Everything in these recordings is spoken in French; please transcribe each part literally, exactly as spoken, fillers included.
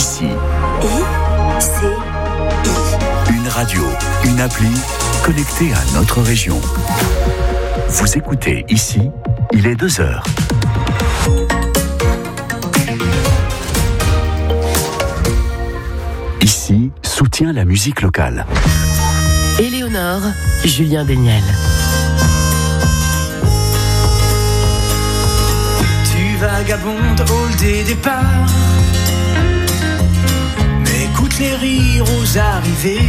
Ici. I, C, I. Une radio, une appli connectée à notre région. Vous écoutez Ici, il est deux heures. Ici soutient la musique locale. Éléonore, Julien Déniel. Tu vagabondes au des départs, mais écoute les rires aux arrivées.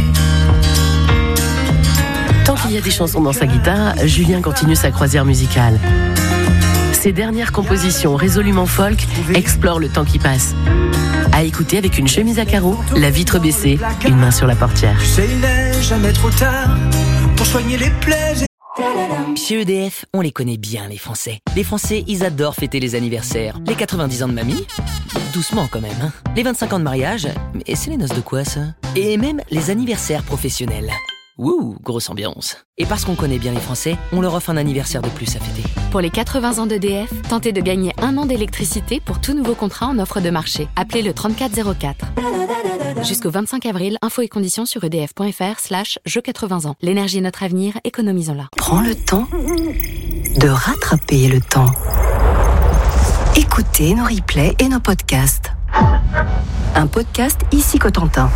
Tant qu'il y a des chansons dans sa guitare, Julien continue sa croisière musicale. Ses dernières compositions résolument folk explorent le temps qui passe. À écouter avec une chemise à carreaux, la vitre baissée, une main sur la portière. Tu sais, il n'est jamais trop tard pour soigner les plaies. Chez E D F, on les connaît bien, les Français. Les Français, ils adorent fêter les anniversaires. Les quatre-vingt-dix ans de mamie, doucement quand même, hein. Les vingt-cinq ans de mariage, mais c'est les noces de quoi, ça? Et même les anniversaires professionnels. Wouh, grosse ambiance. Et parce qu'on connaît bien les Français, on leur offre un anniversaire de plus à fêter. Pour les quatre-vingts ans d'E D F, tentez de gagner un an d'électricité pour tout nouveau contrat en offre de marché. Appelez le trente-quatre zéro quatre. Jusqu'au vingt-cinq avril, infos et conditions sur edf.fr slash jeux quatre-vingts ans. L'énergie est notre avenir, économisons-la. Prends le temps de rattraper le temps. Écoutez nos replays et nos podcasts. Un podcast Ici Cotentin.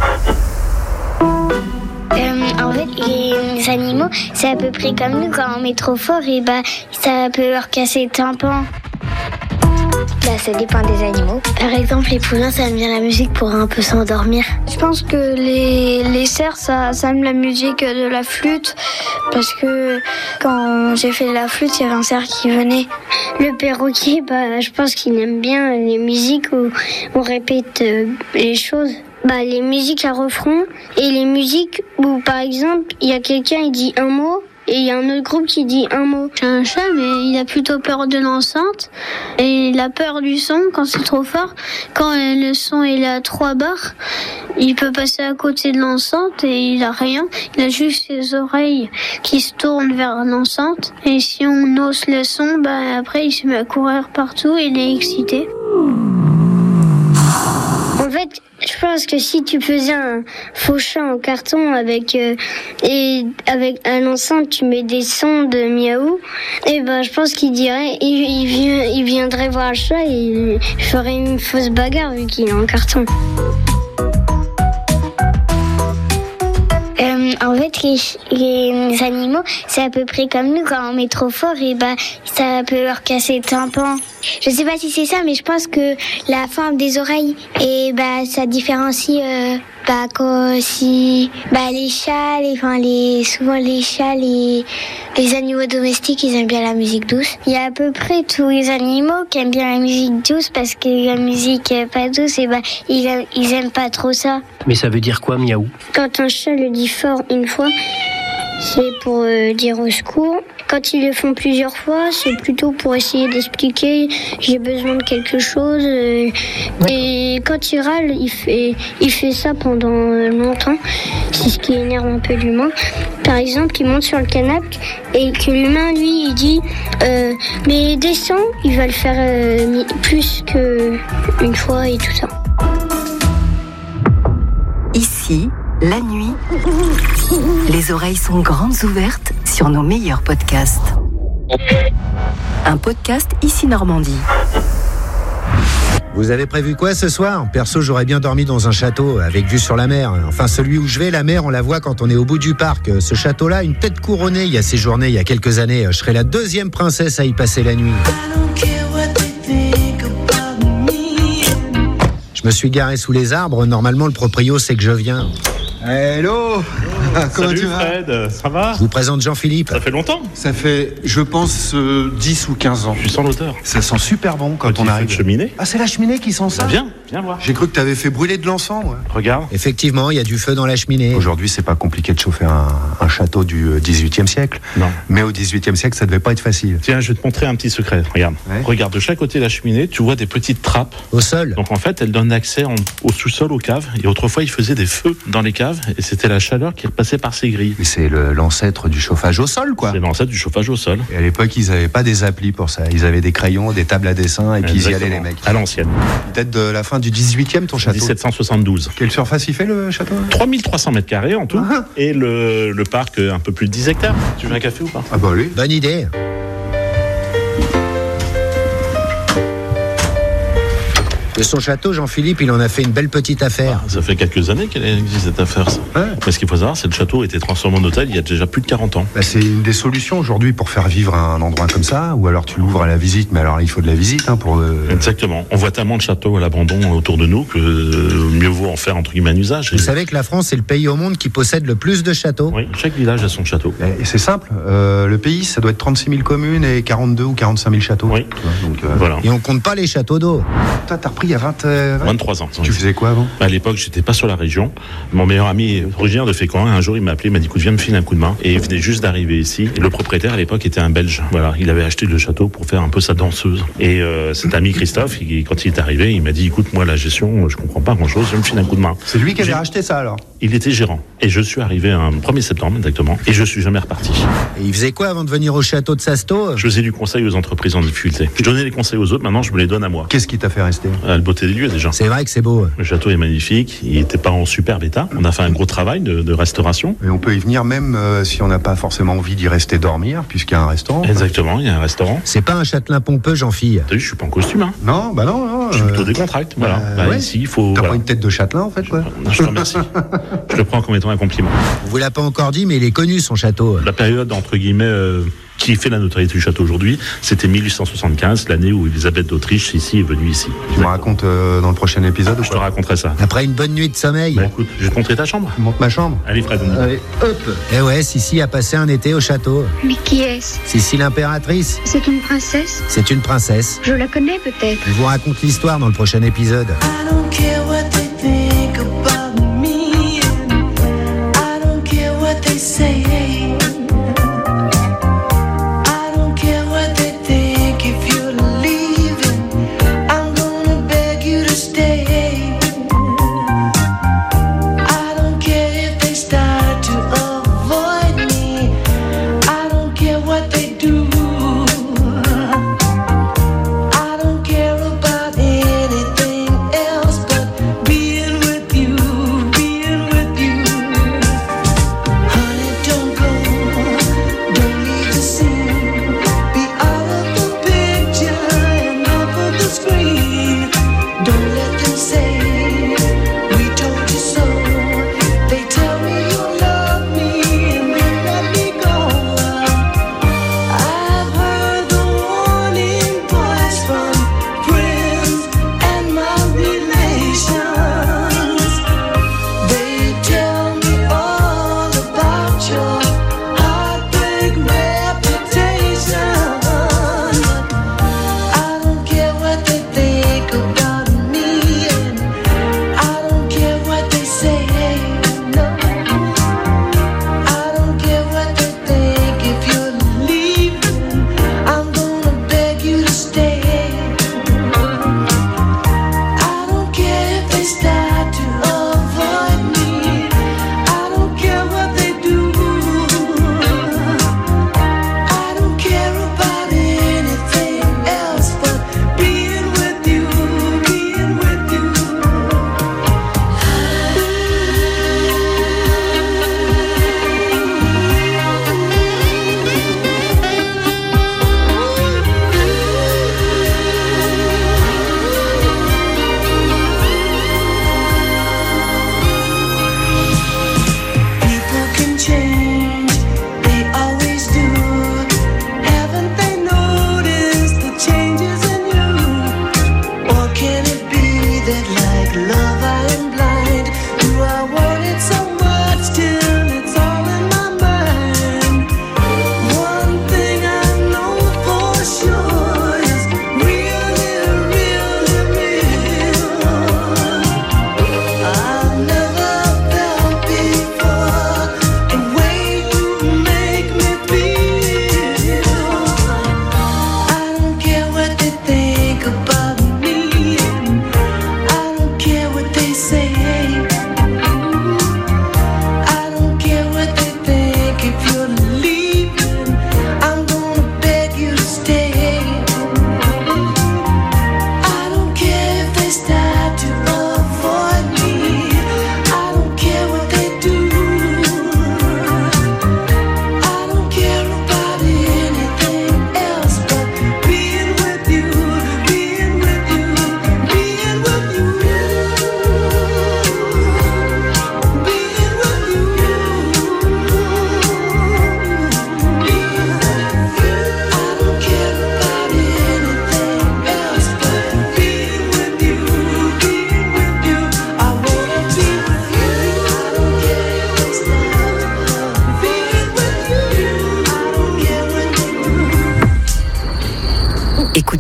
Euh, en fait, les animaux, c'est à peu près comme nous. Quand on met trop fort, et bah, ça peut leur casser le tympan. Bah, ça dépend des animaux. Par exemple, les poulains, ça aime bien la musique pour un peu s'endormir. Je pense que les, les cerfs, ça, ça aime la musique de la flûte. Parce que quand j'ai fait la flûte, il y avait un cerf qui venait. Le perroquet, bah, je pense qu'il aime bien les musiques où on répète euh, les choses. Bah, les musiques à refrain et les musiques où, par exemple, il y a quelqu'un, il dit un mot et il y a un autre groupe qui dit un mot. J'ai un chat, mais il a plutôt peur de l'enceinte et il a peur du son quand c'est trop fort. Quand le son il est à trois barres, il peut passer à côté de l'enceinte et il a rien. Il a juste ses oreilles qui se tournent vers l'enceinte. Et si on hausse le son, bah, après il se met à courir partout et il est excité. En fait, je pense que si tu faisais un faux chat en carton avec euh, et avec à l'enceinte tu mets des sons de miaou, et ben je pense qu'il dirait, il, il, vient, il viendrait voir le chat et il ferait une fausse bagarre vu qu'il est en carton. Euh, en fait, les, les animaux, c'est à peu près comme nous. Quand on met trop fort, et bah, ça peut leur casser le tympan. Je sais pas si c'est ça, mais je pense que la forme des oreilles, et bah, ça différencie, euh, bah, quand, si, bah, les chats, les, enfin, les, souvent les chats, les, les animaux domestiques, ils aiment bien la musique douce. Il y a à peu près tous les animaux qui aiment bien la musique douce parce que la musique pas douce, et bah, ils, aiment, ils aiment pas trop ça. Mais ça veut dire quoi, miaou? Quand un chat le dit fort une fois, c'est pour euh, dire au secours. Quand ils le font plusieurs fois, c'est plutôt pour essayer d'expliquer j'ai besoin de quelque chose. Euh, et quand il râle, il fait, il fait ça pendant euh, longtemps. C'est ce qui énerve un peu l'humain. Par exemple, il monte sur le canapé et que l'humain, lui, il dit euh, mais descends, il va le faire euh, plus qu'une fois et tout ça. Ici, la nuit, les oreilles sont grandes ouvertes sur nos meilleurs podcasts. Un podcast Ici Normandie. Vous avez prévu quoi ce soir? Perso, j'aurais bien dormi dans un château avec vue sur la mer. Enfin, celui où je vais, la mer, on la voit quand on est au bout du parc. Ce château-là, une tête couronnée, il y a séjourné il y a quelques années. Je serai la deuxième princesse à y passer la nuit. Je me suis garé sous les arbres. Normalement, le proprio sait que je viens. Hello. Comment Salut tu vas Fred, ça va? Je vous présente Jean-Philippe. Ça fait longtemps? Ça fait, je pense, euh, dix ou quinze ans. Je suis sans l'auteur. Ça sent super bon quand Quand on il arrive. fait de cheminée. Ah, c'est la cheminée qui sent ça? Bah, viens, viens voir. J'ai cru que t'avais fait brûler de l'encens, ouais. Regarde. Effectivement, il y a du feu dans la cheminée. Aujourd'hui, c'est pas compliqué de chauffer un, un château du dix-huitième siècle. Non. Mais au dix-huitième siècle, ça devait pas être facile. Tiens, je vais te montrer un petit secret. Regarde. Ouais. Regarde, de chaque côté de la cheminée, tu vois des petites trappes. Au sol. Donc en fait, elles donnent accès en- au sous-sol, aux caves. Et autrefois, ils faisaient des feux dans les caves. Et c'était la chaleur qui passer par ces grilles. Mais c'est le, l'ancêtre du chauffage au sol, quoi. C'est l'ancêtre du chauffage au sol. Et à l'époque, ils n'avaient pas des applis pour ça. Ils avaient des crayons, des tables à dessin, et puis Exactement. ils y allaient, les mecs. À l'ancienne. Peut-être de la fin du dix-huitième, ton château. dix-sept cent soixante-douze. Quelle surface il fait, le château? trois mille trois cents mètres carrés en tout. Ah. Et le, le parc, un peu plus de dix hectares. Tu veux un café ou pas? Ah bah oui. Bonne idée. De son château, Jean-Philippe, il en a fait une belle petite affaire. Ça fait quelques années qu'elle existe cette affaire, ça. Ouais. Mais ce qu'il faut savoir, c'est que le château a été transformé en hôtel il y a déjà plus de quarante ans. Bah, c'est une des solutions aujourd'hui pour faire vivre un endroit comme ça, ou alors tu l'ouvres à la visite, mais alors il faut de la visite hein, pour... Euh... Exactement. On voit tellement de châteaux à l'abandon autour de nous que euh, mieux vaut en faire entre guillemets un usage. Vous et... savez que la France est le pays au monde qui possède le plus de châteaux? Oui, chaque village a son château. Et c'est simple, euh, le pays, ça doit être trente-six mille communes et quarante-deux ou quarante-cinq mille châteaux. Oui, donc, euh... voilà. Et on compte pas les châteaux d'eau. Toi, t'as repris il y a vingt, euh, vingt... vingt-trois ans. Tu faisais quoi avant? À l'époque, j'étais pas sur la région. Mon meilleur ami originaire de Fécamp, un jour, il m'a appelé, il m'a dit, écoute, viens me filer un coup de main. Et il venait juste d'arriver ici. Et le propriétaire, à l'époque, était un Belge. Voilà, il avait acheté le château pour faire un peu sa danseuse. Et euh, cet ami Christophe, il, quand il est arrivé, il m'a dit, écoute, moi, la gestion, je comprends pas grand-chose, viens me filer un coup de main. C'est lui qui avait racheté ça, alors? Il était gérant. Et je suis arrivé un premier septembre, exactement. Et je suis jamais reparti. Et il faisait quoi avant de venir au château de Sasto? Je faisais du conseil aux entreprises en difficulté. Je donnais les conseils aux autres, maintenant, je me les donne à moi. Qu'est-ce qui t'a fait rester? À la beauté des lieux, déjà. C'est vrai que c'est beau. Le château est magnifique, il n'était pas en superbe état. On a fait un gros travail de, de restauration. Et on peut y venir même euh, si on n'a pas forcément envie d'y rester dormir, puisqu'il y a un restaurant. Exactement, il y a un restaurant. C'est pas un châtelain pompeux, Jean-Fille. T'as vu, je suis pas en costume, hein. Non, bah non, non. Je suis euh... plutôt décontracté, voilà. Euh, bah, ouais. Ici, il faut. T'as voilà. pas une tête de châtelain, en fait, quoi. Je te remercie. Je le prends comme étant un compliment. On vous l'a pas encore dit, mais il est connu, son château. La période, entre guillemets, euh, qui fait la notoriété du château aujourd'hui, c'était mille huit cent soixante-quinze, l'année où Elisabeth d'Autriche ici est venue ici. Tu me racontes euh, dans le prochain épisode ou Je te raconterai ça. Après une bonne nuit de sommeil. Bah écoute, je vais te montrer ta chambre. Monte ma chambre. Allez, Fred. Allez, hop. Eh ouais, Sissi a passé un été au château. Mais qui est-ce? Sissi l'impératrice. C'est une princesse? C'est une princesse. Je la connais peut-être. Je vous raconte l'histoire dans le prochain épisode. I don't care what they think about me. I don't care what they say. I don't care what they think. If you're leaving, I'm gonna beg you to stay. I don't care if they start to avoid me. I don't care what they do. I don't care about anything else but being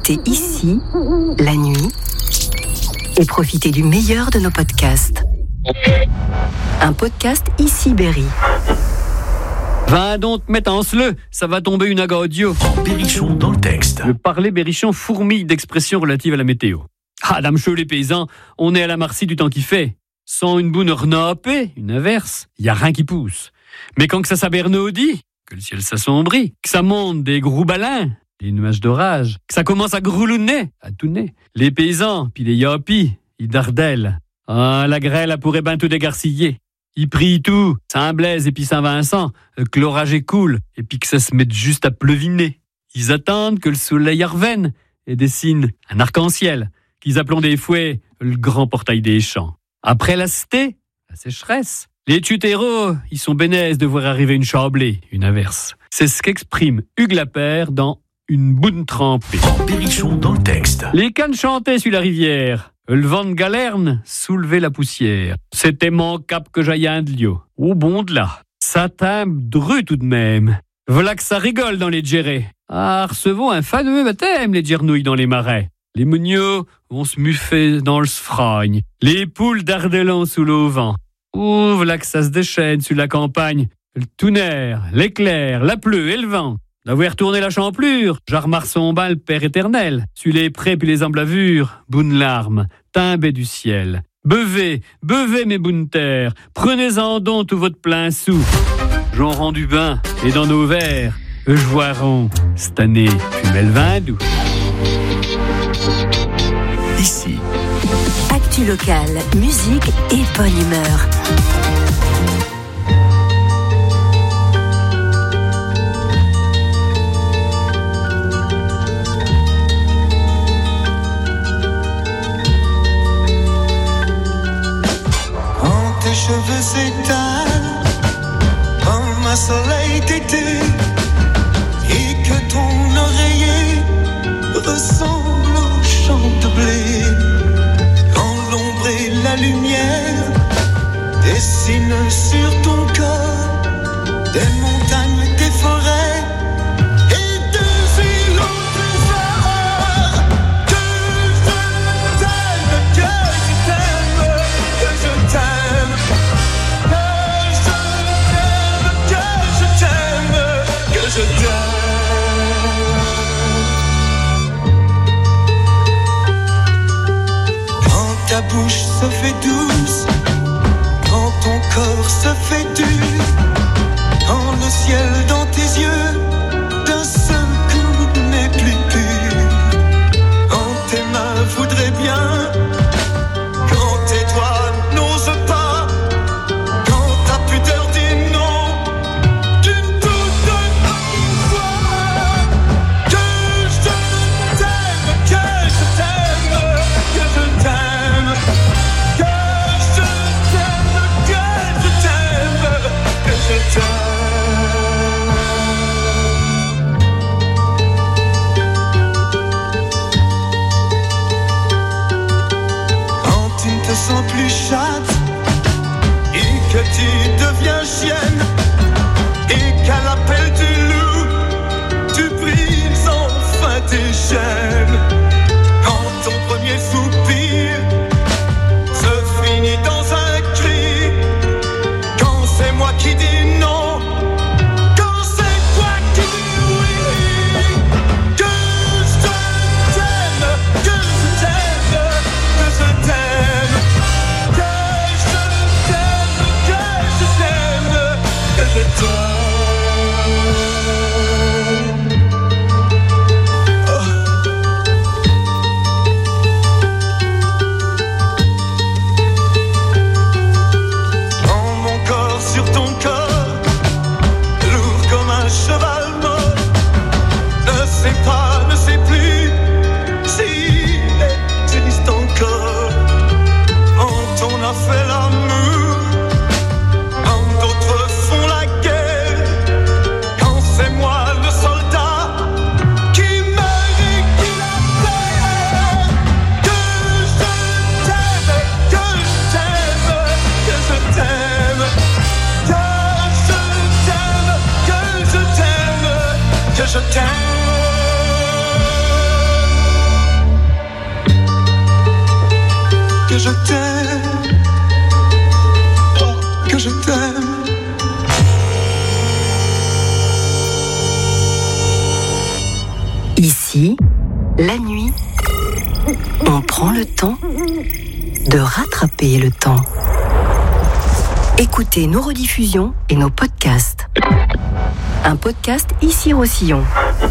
écoutez ici, la nuit, et profitez du meilleur de nos podcasts. Un podcast Ici Berry. Va donc mettre en le, ça va tomber une aga audio. Berrichon dans le texte. Le parler berrichon fourmille d'expressions relatives à la météo. Ah, dame chou les paysans, on est à la Marcie du temps qui fait. Sans une boune renapée, une averse, y a rien qui pousse. Mais quand que ça s'abernaudit, que le ciel s'assombrit, que ça monte des gros balins, des nuages d'orage, que ça commence à groulouner, à tourner, les paysans, puis les yapis, ils dardellent. Ah, la grêle a pourrait ben tout dégarciller. Ils prient tout, Saint-Blaise et puis Saint-Vincent, que l'orage est cool, et puis que ça se mette juste à pleuviner. Ils attendent que le soleil revienne et dessine un arc-en-ciel, qu'ils appelons des fouets le grand portail des champs. Après la cité, la sécheresse, les tutéros, ils sont bénaises de voir arriver une chablée, une averse. C'est ce qu'exprime Hugues Lapère dans Une boune trempée. Berrichon dans le texte. Les cannes chantaient sur la rivière. Le vent de galerne soulevait la poussière. C'était mon cap que j'aille un de l'eau. Au bon de là. Ça timbre dru tout de même. Voilà que ça rigole dans les djérés. Ah, recevons un fameux baptême, les djernouilles dans les marais. Les mougnots vont se muffer dans le sfragne. Les poules d'ardelans sous l'auvent. Ouh, voilà que ça se déchaîne sur la campagne. Le tonnerre, l'éclair, la pleu et le vent. D'avoir tourné la champlure, j'armare son bain le Père éternel. Sur les prés puis les emblavures, boune larmes, timbez du ciel. Bevez, bevez mes boune terres, prenez-en donc tout votre plein sou. J'en rends du bain, et dans nos verres, je voiron, cette année, fumez le vin doux. Ici. Actu locale, musique et bonne humeur. Tes cheveux s'étalent comme un soleil d'été et que ton oreiller ressemble au champ de blé. Quand l'ombre et la lumière dessinent sur ton corps des montagnes, des forêts et des îles au trésor. Que je t'aime, que je t'aime, que je t'aime. Je t'aime. Quand ta bouche se fait douce, quand ton corps se fait dur, quand le ciel dans tes yeux d'un seul coup n'est plus pur, quand tes mains voudraient bien, quand tes doigts n'osent pas, quand ta pudeur dit non. Quand tu ne te sens plus chatte et que tu deviens chienne et qu'à l'appel du loup tu brises enfin tes chaînes. Quand ton premier soupir se finit dans un cri, quand c'est moi qui dis non, quand c'est toi qui dis oui, que je t'aime, que je t'aime, que je t'aime, que je t'aime, que je t'aime, que je t'aime. Oh. je t'aime, oh, que je t'aime. Ici, la nuit, on prend le temps de rattraper le temps. Écoutez nos rediffusions et nos podcasts. Un podcast Ici Roussillon.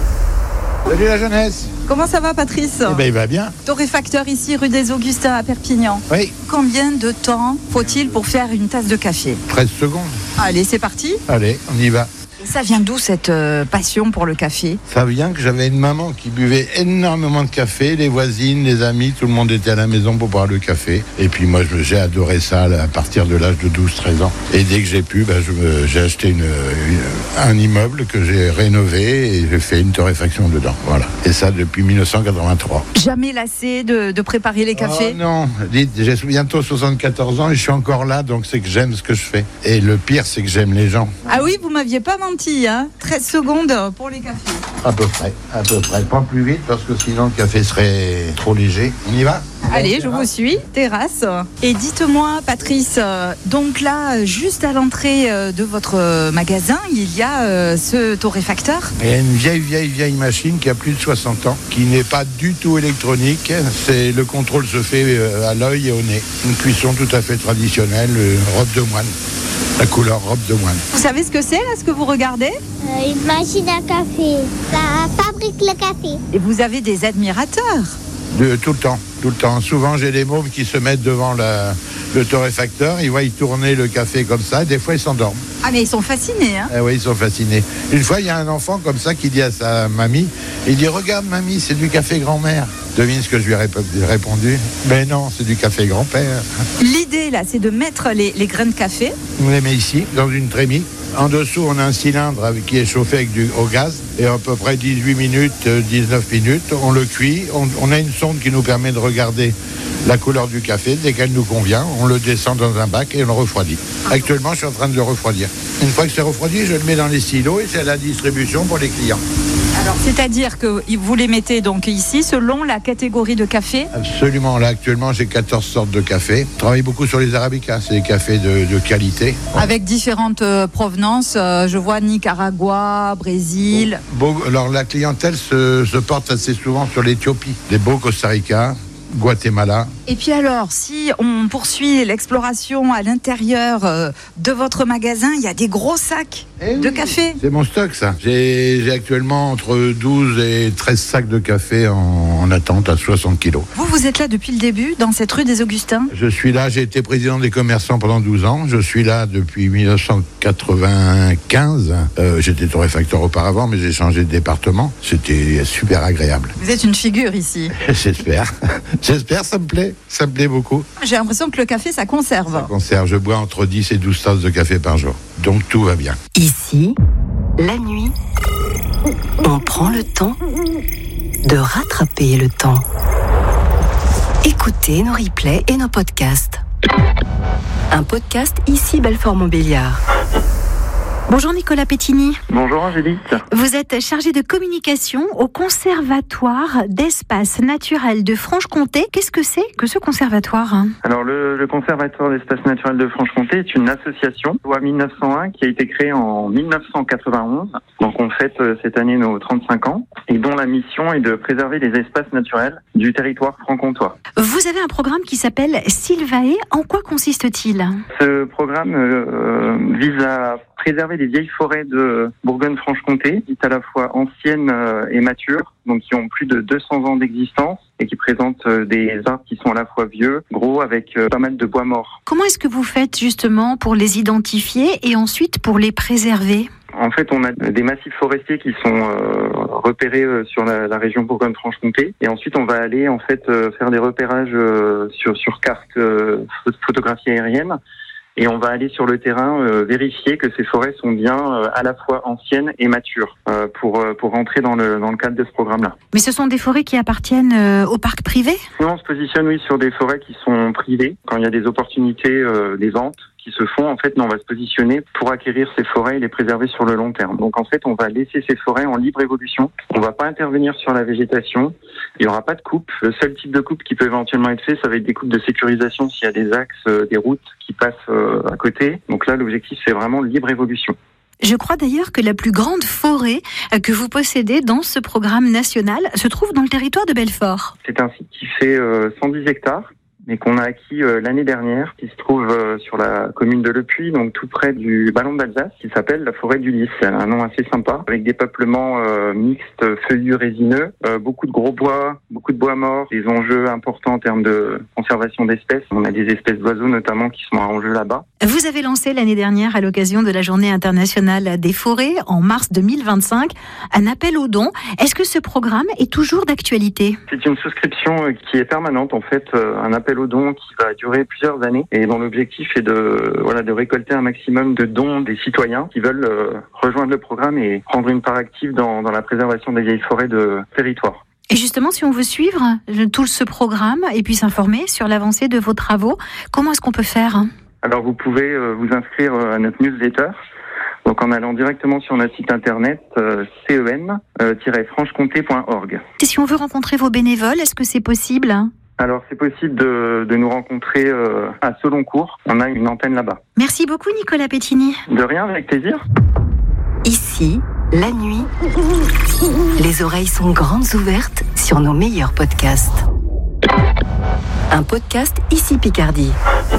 Salut la jeunesse. Comment ça va, Patrice ? Eh ben, il va bien. Torréfacteur ici, rue des Augustins à Perpignan. Oui. Combien de temps faut-il pour faire une tasse de café ? treize secondes. Allez, c'est parti. Allez, on y va. Et ça vient d'où cette euh, passion pour le café ? Ça vient que j'avais une maman qui buvait énormément de café, les voisines, les amis, tout le monde était à la maison pour boire le café. Et puis moi, je- j'ai adoré ça à partir de l'âge de douze treize ans. Et dès que j'ai pu, ben, je me- j'ai acheté une, une- un immeuble que j'ai rénové et j'ai fait une torréfaction dedans. Voilà. Et ça depuis mille neuf cent quatre-vingt-trois. Jamais lassé de, de préparer les cafés ? Oh non, dites, j'ai bientôt soixante-quatorze ans et je suis encore là, donc c'est que j'aime ce que je fais. Et le pire, c'est que j'aime les gens. Ah oui, vous m'aviez pas menti, hein ? treize secondes pour les cafés. À peu près, à peu près. Pas plus vite parce que sinon le café serait trop léger. On y va ? Allez, je vous suis, terrasse. Et dites-moi, Patrice, euh, donc là, juste à l'entrée euh, de votre euh, magasin, il y a euh, ce torréfacteur. Il y a une vieille, vieille, vieille machine qui a plus de soixante ans, qui n'est pas du tout électronique. C'est, le contrôle se fait euh, à l'œil et au nez. Une cuisson tout à fait traditionnelle, euh, robe de moine. La couleur robe de moine. Vous savez ce que c'est, là, ce que vous regardez ? Euh, une machine à café. Ça fabrique le café. Et vous avez des admirateurs. De, tout le temps, tout le temps. Souvent, j'ai des mômes qui se mettent devant la- le torréfacteur, ils voient y tourner le café comme ça, et des fois ils s'endorment. Ah, mais ils sont fascinés, hein ? Ah oui, ils sont fascinés. Une fois, il y a un enfant comme ça qui dit à sa mamie, il dit, regarde mamie, c'est du café grand-mère. Devine ce que je lui ai rép- répondu. Ben non, c'est du café grand-père. L'idée, là, c'est de mettre les, les grains de café. On les met ici, dans une trémie. En dessous, on a un cylindre avec- qui est chauffé avec du, au gaz. Et à peu près dix-huit minutes, euh, dix-neuf minutes, on le cuit. On, on a une sonde qui nous permet de regarder la couleur du café. Dès qu'elle nous convient, on le descend dans un bac et on le refroidit. Actuellement, je suis en train de le refroidir. Une fois que c'est refroidi, je le mets dans les silos et c'est à la distribution pour les clients. Alors, c'est-à-dire que vous les mettez donc ici selon la catégorie de café. Absolument. Là, actuellement, j'ai quatorze sortes de café. Je travaille beaucoup sur les arabicas. C'est des cafés de, de qualité. Avec différentes euh, provenances. Euh, je vois Nicaragua, Brésil. Beau- alors, la clientèle se, se porte assez souvent sur l'Éthiopie. Des beaux Costa Rica, Guatemala. Et puis alors, si on poursuit l'exploration à l'intérieur euh, de votre magasin, il y a des gros sacs de café. C'est mon stock, ça. J'ai j'ai actuellement entre douze et treize sacs de café en, en attente à soixante kilos. Vous, vous êtes là depuis le début, dans cette rue des Augustins. Je suis là, j'ai été président des commerçants pendant douze ans. Je suis là depuis mille neuf cent quatre-vingt-quinze. Euh, J'étais torréfacteur auparavant, mais j'ai changé de département. C'était super agréable. Vous êtes une figure ici. J'espère. J'espère, ça me plaît. Ça me plaît beaucoup. J'ai l'impression que le café, ça conserve. Ça conserve. Je bois entre dix et douze tasses de café par jour. Donc tout va bien. Ici, la nuit, on prend le temps de rattraper le temps. Écoutez nos replays et nos podcasts. Un podcast Ici Belfort-Montbéliard. Bonjour Nicolas Pettini. Bonjour Angélique. Vous êtes chargé de communication au Conservatoire d'espaces naturels de Franche-Comté. Qu'est-ce que c'est que ce conservatoire ? Alors le, le Conservatoire d'espaces naturels de Franche-Comté est une association loi mille neuf cent un qui a été créée en mille neuf cent quatre-vingt-onze. Donc on fête euh, cette année nos trente-cinq ans et dont la mission est de préserver les espaces naturels du territoire franc-comtois. Vous avez un programme qui s'appelle Sylvae. En quoi consiste-t-il ? Ce programme euh, vise à préserver les vieilles forêts de Bourgogne-Franche-Comté, dites à la fois anciennes euh, et matures, donc qui ont plus de deux cents ans d'existence et qui présentent euh, des arbres qui sont à la fois vieux, gros, avec euh, pas mal de bois morts. Comment est-ce que vous faites justement pour les identifier et ensuite pour les préserver ? En fait, on a des massifs forestiers qui sont euh, repérés euh, sur la, la région Bourgogne-Franche-Comté, et ensuite on va aller en fait euh, faire des repérages euh, sur sur carte euh, photographie aérienne. Et on va aller sur le terrain euh, vérifier que ces forêts sont bien euh, à la fois anciennes et matures euh, pour euh, pour rentrer dans le dans le cadre de ce programme-là. Mais ce sont des forêts qui appartiennent euh, au parc privé ? Nous, on se positionne oui sur des forêts qui sont privées quand il y a des opportunités euh, des ventes qui se font. En fait, nous, on va se positionner pour acquérir ces forêts et les préserver sur le long terme. Donc, en fait, on va laisser ces forêts en libre évolution. On va pas intervenir sur la végétation. Il y aura pas de coupe. Le seul type de coupe qui peut éventuellement être fait, ça va être des coupes de sécurisation s'il y a des axes, euh, des routes qui passent euh, à côté. Donc là, l'objectif, c'est vraiment libre évolution. Je crois d'ailleurs que la plus grande forêt que vous possédez dans ce programme national se trouve dans le territoire de Belfort. C'est un site qui fait euh, cent dix hectares, mais qu'on a acquis euh, l'année dernière, qui se trouve euh, sur la commune de Le Puy, donc tout près du ballon d'Alsace, qui s'appelle la forêt du Lys. Elle a un nom assez sympa, avec des peuplements euh, mixtes, feuillus, résineux, euh, beaucoup de gros bois, beaucoup de bois morts, des enjeux importants en termes de conservation d'espèces. On a des espèces d'oiseaux notamment qui sont en jeu là-bas. Vous avez lancé l'année dernière, à l'occasion de la Journée internationale des forêts, en mars deux mille vingt-cinq, un appel aux dons. Est-ce que ce programme est toujours d'actualité ? C'est une souscription qui est permanente, en fait, un appel aux dons qui va durer plusieurs années et dont l'objectif est de, voilà, de récolter un maximum de dons des citoyens qui veulent euh, rejoindre le programme et prendre une part active dans, dans la préservation des vieilles forêts de territoire. Et justement, si on veut suivre tout ce programme et puis s'informer sur l'avancée de vos travaux, comment est-ce qu'on peut faire ? Alors, vous pouvez euh, vous inscrire à notre newsletter. Donc, en allant directement sur notre site internet euh, cem tiret franche-comté point org. Et si on veut rencontrer vos bénévoles, est-ce que c'est possible ? Alors, c'est possible de, de nous rencontrer euh, à Seloncourt. On a une antenne là-bas. Merci beaucoup, Nicolas Pettini. De rien, avec plaisir. Ici, la nuit, les oreilles sont grandes ouvertes sur nos meilleurs podcasts. Un podcast Ici Picardie.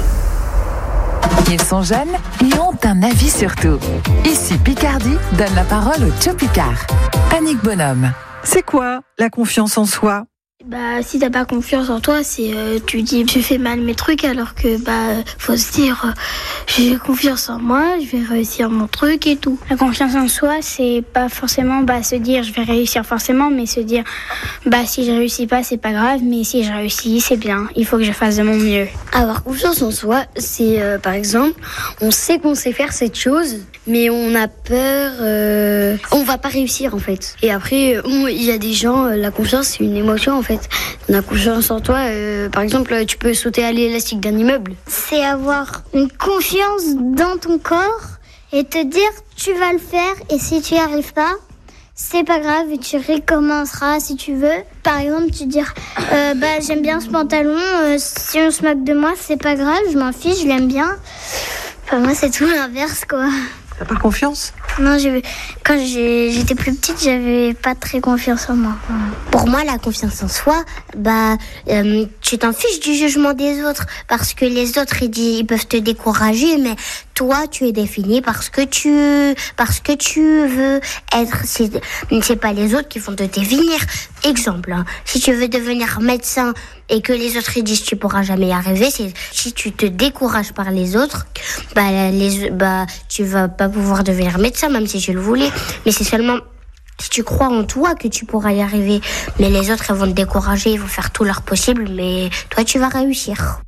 Ils sont jeunes et ont un avis sur tout. Ici Picardie donne la parole au Tcho Picard. Annick Bonhomme. C'est quoi la confiance en soi ? Bah, si t'as pas confiance en toi, c'est euh, tu dis je fais mal mes trucs, alors que bah faut se dire euh, j'ai confiance en moi, je vais réussir mon truc et tout. La confiance en soi, c'est pas forcément bah se dire je vais réussir forcément, mais se dire bah si je réussis pas, c'est pas grave, mais si je réussis, c'est bien. Il faut que je fasse de mon mieux. Avoir confiance en soi, c'est euh, par exemple, on sait qu'on sait faire cette chose, mais on a peur, euh, on va pas réussir en fait. Et après, il y a des gens, euh, la confiance c'est une émotion en fait. On a confiance en toi, euh, par exemple, tu peux sauter à l'élastique d'un immeuble. C'est avoir une confiance dans ton corps et te dire tu vas le faire, et si tu n'y arrives pas, c'est pas grave et tu recommenceras si tu veux. Par exemple, tu dire euh, bah j'aime bien ce pantalon, euh, si on se moque de moi, c'est pas grave, je m'en fiche, je l'aime bien. Enfin, moi, c'est tout l'inverse, quoi. T'as pas confiance ? Non, j'ai, quand j'ai, j'étais plus petite, j'avais pas très confiance en moi. Pour moi, la confiance en soi, bah, euh, tu t'en fiches du jugement des autres, parce que les autres, ils, ils peuvent te décourager, mais toi, tu es défini parce que tu, parce que tu veux être. C'est, c'est pas les autres qui vont te définir. Exemple, hein, si tu veux devenir médecin et que les autres ils disent tu pourras jamais y arriver, c'est si tu te décourages par les autres, bah les, bah tu vas pas pouvoir devenir médecin même si tu le voulais. Mais c'est seulement si tu crois en toi que tu pourras y arriver. Mais les autres ils vont te décourager, ils vont faire tout leur possible, mais toi tu vas réussir.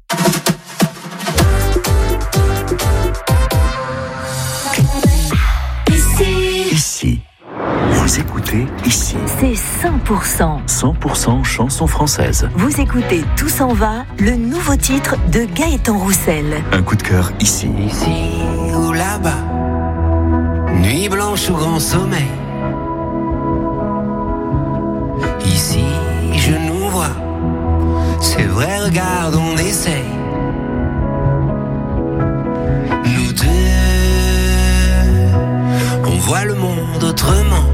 Ici. Vous écoutez Ici. C'est cent pour cent. cent pour cent chansons françaises. Vous écoutez Tout s'en va, le nouveau titre de Gaëtan Roussel. Un coup de cœur ici. Ici ou là-bas, nuit blanche ou grand sommeil. Ici, je nous vois, c'est vrai, regarde, on essaye. Nous deux, on voit le monde autrement.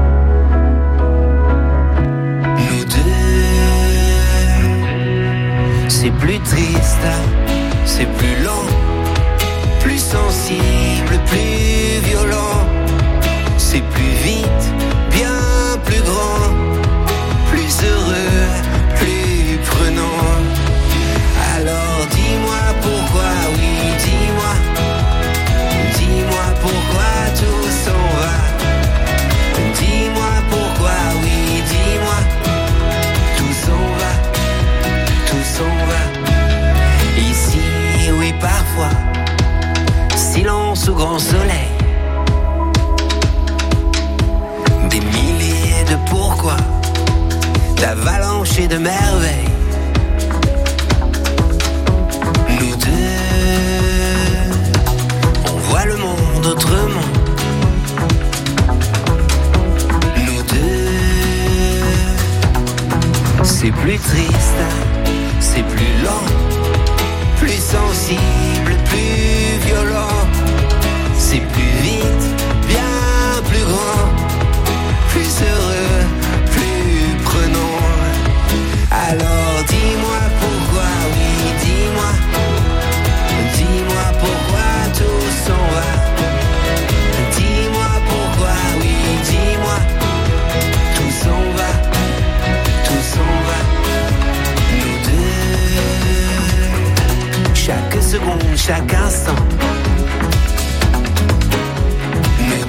Nous deux, c'est plus triste, c'est plus lent, plus sensible, plus violent. C'est plus vite, bien plus grand, plus heureux, plus prenant. Alors dis-moi pourquoi, oui, dis-moi, dis-moi pourquoi tout s'en va. Dis-moi pourquoi, oui, dis-moi, tout s'en va, tout s'en va. Ici, oui, parfois, silence au grand soleil. Des milliers de pourquoi, d'avalanches et de merveilles. Nous deux, seconde, chaque instant. Mais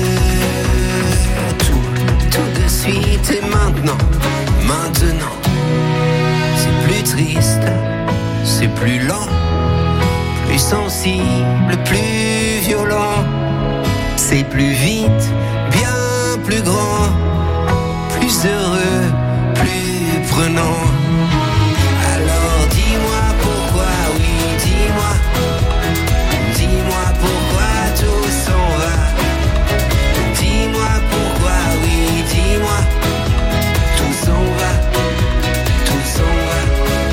de tout, tout de suite et maintenant, maintenant. C'est plus triste, c'est plus lent, plus sensible, plus violent. C'est plus vite, bien plus grand, plus heureux, plus prenant. Alors dis-moi pourquoi, oui, dis-moi, dis-moi pourquoi tout s'en va. Dis-moi pourquoi, oui, dis-moi, tout s'en va, tout s'en va.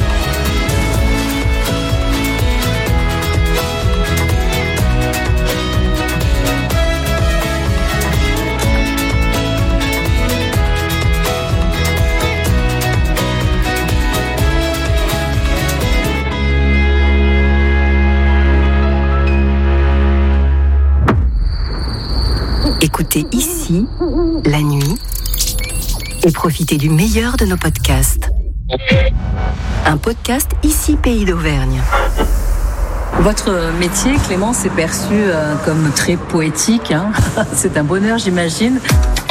Écoutez ici, la nuit, et profitez du meilleur de nos podcasts. Un podcast ici Pays d'Auvergne. Votre métier, Clémence, est perçu euh, comme très poétique. Hein. C'est un bonheur, j'imagine.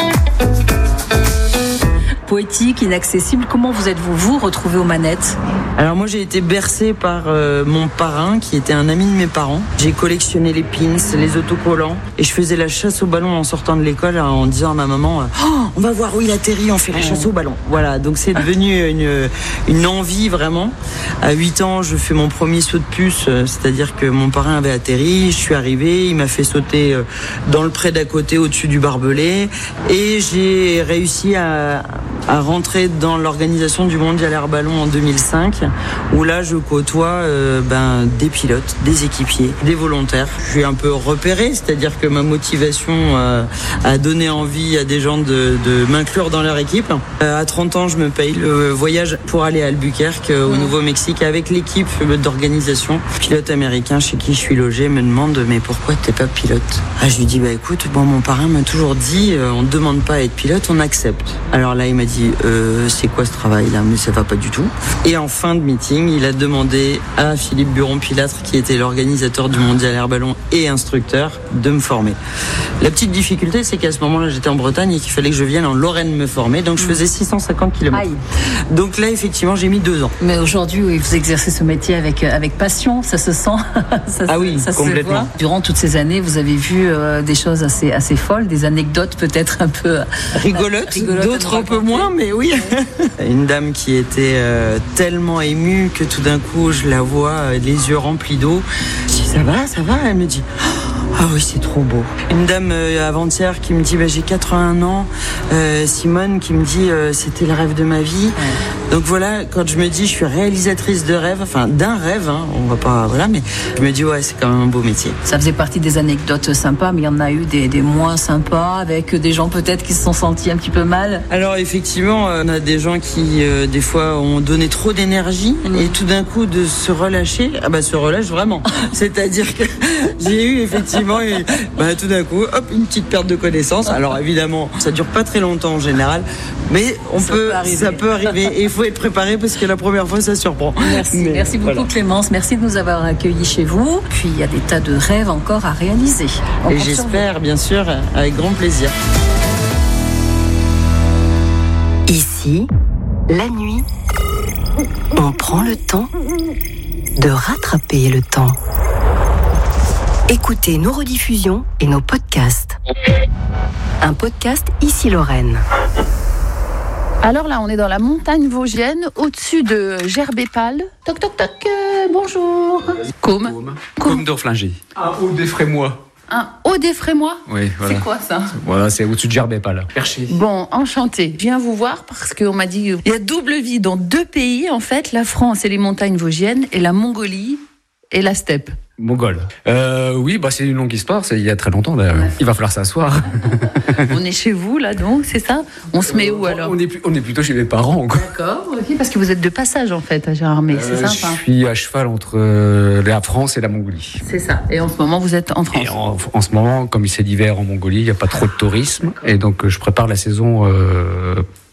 Poétique, inaccessible. Comment vous êtes-vous, vous, retrouvé aux manettes ? Alors moi j'ai été bercée par euh, mon parrain qui était un ami de mes parents. J'ai collectionné les pins, les autocollants et je faisais la chasse au ballon en sortant de l'école en disant à ma maman oh, on va voir où il atterrit, on fait la chasse au ballon. Voilà, donc c'est devenu une, une envie vraiment. À huit ans je fais mon premier saut de puce, c'est-à-dire que mon parrain avait atterri, je suis arrivée, il m'a fait sauter dans le pré d'à côté au-dessus du barbelé et j'ai réussi à, à rentrer dans l'organisation du mondial air ballon en deux mille cinq. Où là je côtoie euh, ben, des pilotes, des équipiers, des volontaires. Je suis un peu repéré, c'est-à-dire que ma motivation euh, a donné envie à des gens de, de m'inclure dans leur équipe. Euh, à trente ans, je me paye le voyage pour aller à Albuquerque, au Nouveau-Mexique, avec l'équipe d'organisation. Pilote américain chez qui je suis logé me demande mais pourquoi t'es pas pilote ? Ah, je lui dis bah écoute, bon, mon parrain m'a toujours dit euh, on ne demande pas à être pilote, on accepte. Alors là il m'a dit euh, c'est quoi ce travail là ? Mais ça va pas du tout. Et en fin de meeting, il a demandé à Philippe Buron-Pilâtre, qui était l'organisateur du mondial air ballon et instructeur, de me former. La petite difficulté, c'est qu'à ce moment-là, j'étais en Bretagne et qu'il fallait que je vienne en Lorraine me former, donc je faisais six cent cinquante kilomètres. Aïe. Donc là, effectivement, j'ai mis deux ans. Mais aujourd'hui, oui, vous exercez ce métier avec, avec passion, ça se sent. ça, ah oui, ça complètement. Se voit. Durant toutes ces années, vous avez vu euh, des choses assez, assez folles, des anecdotes peut-être un peu rigolotes, rigolotes d'autres un peu moins, mais oui. Une dame qui était euh, tellement émue que tout d'un coup je la vois les yeux remplis d'eau. Je dis ça va, ça va. Elle me dit ah oui c'est trop beau. Une dame euh, avant-hier qui me dit bah, j'ai quatre-vingt-un ans. Euh, Simone qui me dit euh, c'était le rêve de ma vie. Ouais. Donc voilà, quand je me dis je suis réalisatrice de rêve, enfin d'un rêve, hein, on va pas voilà, mais je me dis ouais c'est quand même un beau métier. Ça faisait partie des anecdotes sympas, mais il y en a eu des, des moins sympas avec des gens peut-être qui se sont sentis un petit peu mal. Alors effectivement, on a des gens qui euh, des fois ont donné trop d'énergie mmh. et tout d'un coup de se relâcher, ah bah se relâche vraiment. C'est-à-dire que j'ai eu effectivement une, bah, tout d'un coup hop une petite perte de connaissance. Alors évidemment, ça dure pas très longtemps en général, mais on ça peut, peut ça peut arriver et il faut être préparé parce que la première fois ça surprend. Merci, mais, merci beaucoup voilà. Clémence, merci de nous avoir accueillis chez vous. Puis il y a des tas de rêves encore à réaliser. On et j'espère bien sûr avec grand plaisir. Ici, la nuit, on prend le temps de rattraper le temps. Écoutez nos rediffusions et nos podcasts. Un podcast Ici Lorraine. Alors là, on est dans la montagne vosgienne, au-dessus de Gerbépal. Toc, toc, toc, euh, bonjour. Côme. Côme d'Orflinger. Un haut des Frémois. Un haut des Frémois ? Oui, voilà. C'est quoi ça ? Voilà, c'est au-dessus de Gerbépal, perché. Bon, enchanté. Je viens vous voir parce qu'on m'a dit il y a double vie dans deux pays, en fait, la France et les montagnes vosgiennes, et la Mongolie et la steppe. Mongol. Euh, oui, bah c'est une longue histoire, c'est il y a très longtemps d'ailleurs. Ouais. Il va falloir s'asseoir. On est chez vous là donc, c'est ça ? On se met où alors ? on est, on est plutôt chez mes parents. Quoi. D'accord, ok, parce que vous êtes de passage en fait à Gérardmer, euh, c'est ça ? Je suis à cheval entre euh, la France et la Mongolie. C'est ça, et en ce moment vous êtes en France ? Et en, en ce moment, comme c'est l'hiver en Mongolie, il n'y a pas trop de tourisme, et donc je prépare la saison... Euh,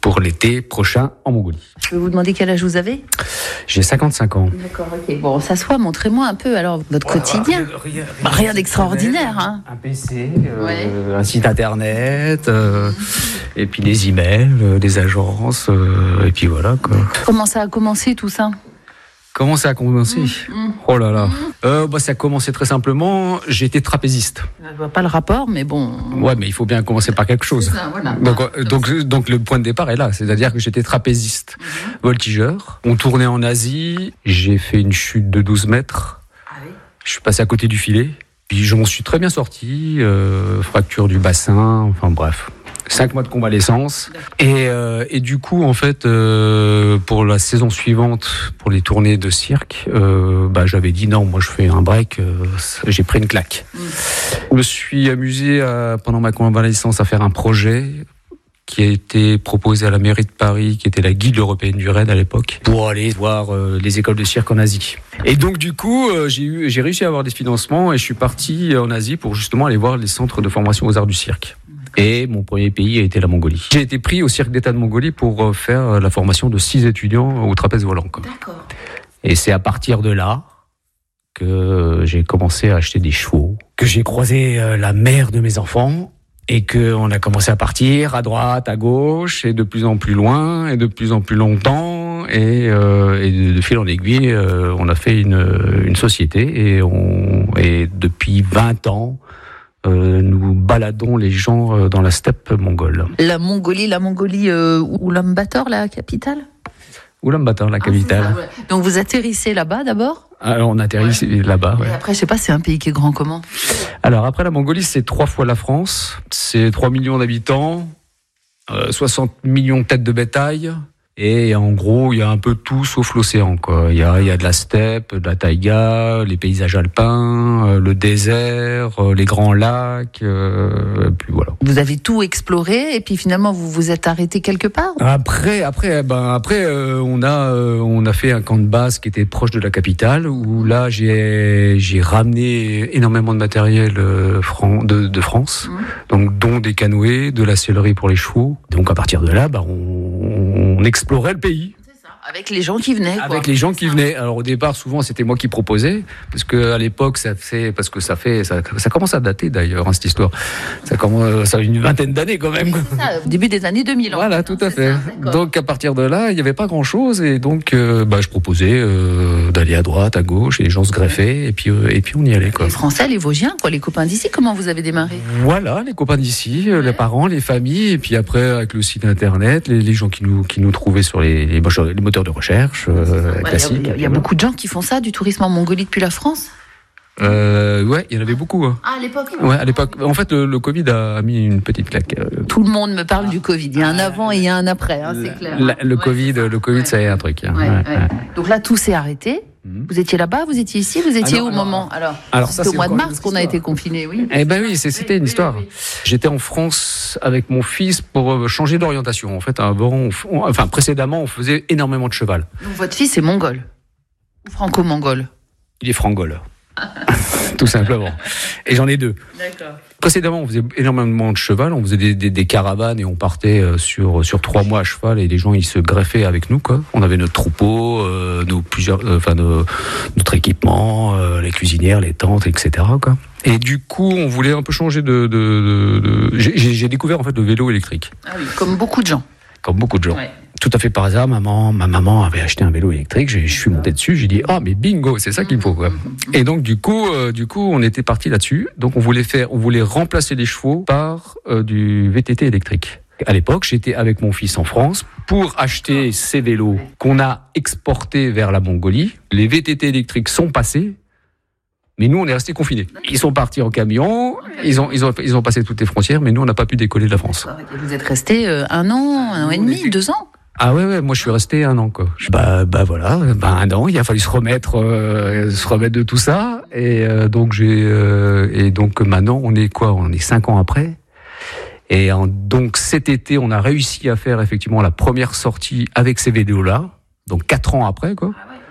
pour l'été prochain en Mongolie. Je peux vous demander quel âge vous avez ? J'ai cinquante-cinq ans. D'accord, ok. Bon, s'assoit, montrez-moi un peu alors votre ouais, quotidien. Rien, rien, rien, rien d'extraordinaire. Hein. Un P C, euh, ouais. un site internet, euh, et puis les emails, euh, les agences, euh, et puis voilà quoi. Comment ça a commencé tout ça ? Comment ça a commencé ? mmh. Oh là là. Mmh. Euh, bah, ça a commencé très simplement. J'étais trapéziste. Je vois pas le rapport, mais bon. Ouais, mais il faut bien commencer par quelque chose. Ça, voilà. Donc, euh, donc, donc le point de départ est là. C'est-à-dire que j'étais trapéziste, mmh. voltigeur. On tournait en Asie. J'ai fait une chute de douze mètres. Ah oui. Je suis passé à côté du filet. Puis je m'en suis très bien sorti. Euh, fracture du bassin. Enfin bref. Cinq mois de convalescence et, euh, et du coup en fait euh, pour la saison suivante pour les tournées de cirque euh, bah, j'avais dit non, moi je fais un break, euh, j'ai pris une claque. Mmh. Je me suis amusé à, pendant ma convalescence à faire un projet qui a été proposé à la mairie de Paris, qui était la guilde européenne du raid à l'époque, pour aller voir euh, les écoles de cirque en Asie. Et donc du coup, euh, j'ai, eu, j'ai réussi à avoir des financements et je suis parti en Asie pour justement aller voir les centres de formation aux arts du cirque. Et mon premier pays a été la Mongolie. J'ai été pris au cirque d'État de Mongolie pour faire la formation de six étudiants au trapèze volant. Quoi. D'accord. Et c'est à partir de là que j'ai commencé à acheter des chevaux, que j'ai croisé la mère de mes enfants et qu'on a commencé à partir à droite, à gauche, et de plus en plus loin, et de plus en plus longtemps. Et, euh, et de, de fil en aiguille, euh, on a fait une, une société et, on, et depuis vingt ans, Euh, nous baladons les gens euh, dans la steppe mongole. La Mongolie, la Mongolie, euh, Ulaanbaatar, la capitale ? Ulaanbaatar, la capitale. Ah, ça, ouais. Donc vous atterrissez là-bas d'abord ? Alors on atterrit ouais. là-bas. Ouais. Et après, je sais pas, c'est un pays qui est grand comment ? Alors après la Mongolie, c'est trois fois la France. C'est trois millions d'habitants, euh, soixante millions de têtes de bétail. Et en gros, il y a un peu tout sauf l'océan, quoi. Il y a, il y a de la steppe, de la taïga, les paysages alpins, euh, le désert, euh, les grands lacs, euh, et puis voilà. Vous avez tout exploré et puis finalement vous vous êtes arrêté quelque part ? Après, après, ben après, euh, on a, euh, on a fait un camp de base qui était proche de la capitale où là j'ai, j'ai ramené énormément de matériel euh, fran- de, de France, mmh. donc dont des canoës, de la sellerie pour les chevaux. Donc à partir de là, ben on, on explorait explorer le pays. C'est ça. Avec les gens qui venaient. Quoi. Avec les gens qui venaient. Alors au départ, souvent, c'était moi qui proposais, parce que à l'époque, ça fait, parce que ça fait, ça, ça commence à dater d'ailleurs hein, cette histoire. Ça commence, ça a une vingtaine d'années quand même. C'est ça, au début des années deux mille. Voilà, tout à fait. Ça, donc à partir de là, il n'y avait pas grand-chose, et donc, euh, bah, je proposais euh, d'aller à droite, à gauche, et les gens se greffaient, et puis, euh, et puis on y allait. Quoi. Les Français, les Vosgiens, quoi, les copains d'ici. Comment vous avez démarré ? Voilà, les copains d'ici, ouais. les parents, les familles, et puis après avec le site internet, les, les gens qui nous, qui nous trouvaient sur les, les, les moteurs de recherche. Euh, ouais, classique. Il y, y a beaucoup de gens qui font ça, du tourisme en Mongolie depuis la France. Euh, ouais, il y en avait beaucoup. Hein. Ah, à l'époque. Ouais, à l'époque. En fait, le, le Covid a mis une petite claque. Tout le monde me parle ah. du Covid. Il y a un avant et il y a un après, hein, c'est clair. La, le ouais, Covid, le Covid, ouais. ça est un truc. Hein. Ouais, ouais. Ouais. Donc là, tout s'est arrêté. Vous étiez là-bas, vous étiez ici, vous étiez alors, au alors, moment alors, alors ça, c'est au c'est mois de mars qu'on a été confinés, oui. Eh ben oui, c'est, c'était une histoire. Oui, oui, oui. J'étais en France avec mon fils pour changer d'orientation. En fait, avant, on, on, enfin précédemment, on faisait énormément de cheval. Donc votre fils est mongol ou franco-mongol ? Il est frangol. Tout simplement. Et j'en ai deux. D'accord. Précédemment, on faisait énormément de cheval, on faisait des, des, des caravanes et on partait sur, sur trois mois à cheval et les gens, ils se greffaient avec nous, quoi. On avait notre troupeau, euh, nos plusieurs, euh, enfin, nos, notre équipement, euh, les cuisinières, les tentes, et cetera, quoi. Et du coup, on voulait un peu changer de... de, de, de... J'ai, j'ai découvert, en fait, le vélo électrique. Ah oui, comme beaucoup de gens. Comme beaucoup de gens. Ouais. Tout à fait par hasard, maman, ma maman avait acheté un vélo électrique. Je, je suis monté dessus. J'ai dit ah mais bingo, c'est ça qu'il faut quoi. Et donc du coup, euh, du coup, on était parti là-dessus. Donc on voulait faire, on voulait remplacer les chevaux par euh, du V T T électrique. À l'époque, j'étais avec mon fils en France pour acheter ces vélos qu'on a exportés vers la Mongolie. Les V T T électriques sont passés. Mais nous, on est restés confinés. Ils sont partis en camion, ils ont, ils ont, ils ont passé toutes les frontières, mais nous, on n'a pas pu décoller de la France. Vous êtes restés euh, un an, un an et demi, deux ans ? Ah ouais, ouais, moi je suis resté un an, quoi. Bah, bah voilà, bah un an, il a fallu se remettre, euh, se remettre de tout ça. Et euh, donc j'ai, euh, et donc maintenant, on est quoi ? On est cinq ans après. Et en, donc cet été, on a réussi à faire effectivement la première sortie avec ces vélos-là. Donc quatre ans après, quoi.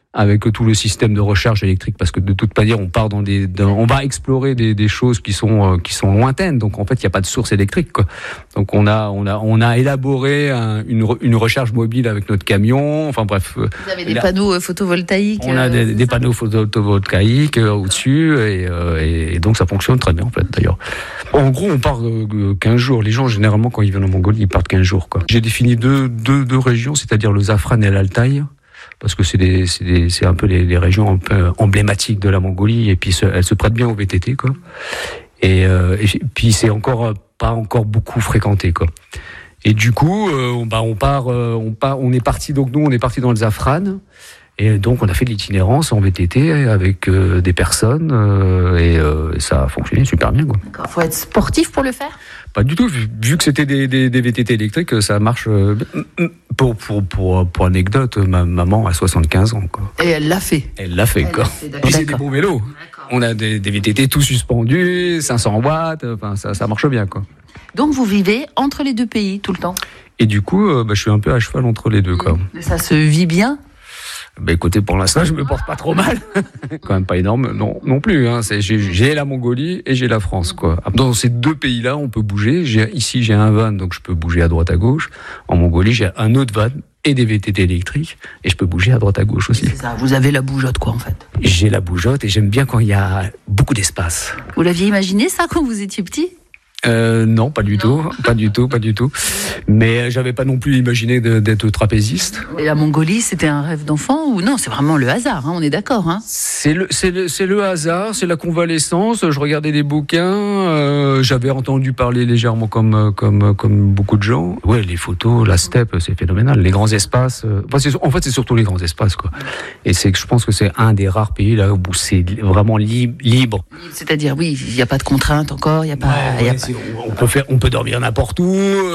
avec tout le système de recharge électrique, parce que de toute manière, on part dans des, dans, on va explorer des, des choses qui sont, euh, qui sont lointaines. Donc en fait, il n'y a pas de source électrique, quoi. Donc on a, on a, on a élaboré un, une, une recharge mobile avec notre camion. Enfin bref. Vous avez des là, panneaux photovoltaïques. On a des, euh, des panneaux photovoltaïques euh, au-dessus, et, euh, et donc ça fonctionne très bien en fait. D'ailleurs, en gros, on part euh, quinze jours. Les gens généralement quand ils viennent en Mongolie, ils partent quinze jours, quoi. J'ai défini deux, deux, deux régions, c'est-à-dire le Zafran et l'Altaï. Parce que c'est, des, c'est, des, c'est un peu les, les régions un peu emblématiques de la Mongolie, et puis elles se prêtent bien au V T T, quoi. Et, euh, et puis c'est encore pas encore beaucoup fréquenté, quoi. Et du coup, euh, on, bah, on part, euh, on part, on est parti. Donc nous, on est parti dans le Zafran, et donc on a fait de l'itinérance en V T T avec euh, des personnes, euh, et, euh, et ça a fonctionné super bien, quoi. D'accord. Faut être sportif pour le faire. Pas du tout, vu, vu que c'était des, des, des V T T électriques, ça marche. Euh, pour, pour, pour, pour anecdote, ma maman a soixante-quinze ans, quoi. Et elle l'a fait. Elle l'a fait, elle quoi. L'a fait, Puis c'est des beaux vélos. D'accord. On a des, des V T T tout suspendus, cinq cents watts, enfin, ça, ça marche bien, quoi. Donc vous vivez entre les deux pays tout le temps. Et du coup, euh, bah, je suis un peu à cheval entre les deux, quoi. Mais ça se vit bien. Bah écoutez, pour l'instant, je me porte pas trop mal. Quand même pas énorme, non, non plus. Hein. C'est, j'ai, j'ai la Mongolie et j'ai la France, quoi. Dans ces deux pays-là, on peut bouger. J'ai, ici, j'ai un van, donc je peux bouger à droite à gauche. En Mongolie, j'ai un autre van et des V T T électriques, et je peux bouger à droite à gauche aussi. C'est ça. Vous avez la bougeotte, quoi, en fait. J'ai la bougeotte et j'aime bien quand il y a beaucoup d'espace. Vous l'aviez imaginé ça quand vous étiez petit ? Euh, non, pas du non. tout, pas du tout, pas du tout. Mais j'avais pas non plus imaginé de, d'être trapéziste. Et la Mongolie, c'était un rêve d'enfant ou non ? C'est vraiment le hasard, hein, on est d'accord. Hein. C'est le, c'est le, c'est le hasard, c'est la convalescence. Je regardais des bouquins, euh, j'avais entendu parler légèrement comme, comme, comme beaucoup de gens. Ouais, les photos, la steppe, c'est phénoménal. Les grands espaces. Euh, enfin, c'est, en fait, c'est surtout les grands espaces, quoi. Et c'est que je pense que c'est un des rares pays là où c'est vraiment li- libre. C'est-à-dire, oui, il n'y a pas de contraintes encore, il y a pas. Ouais, y a ouais, pas... On peut faire, on peut dormir n'importe où.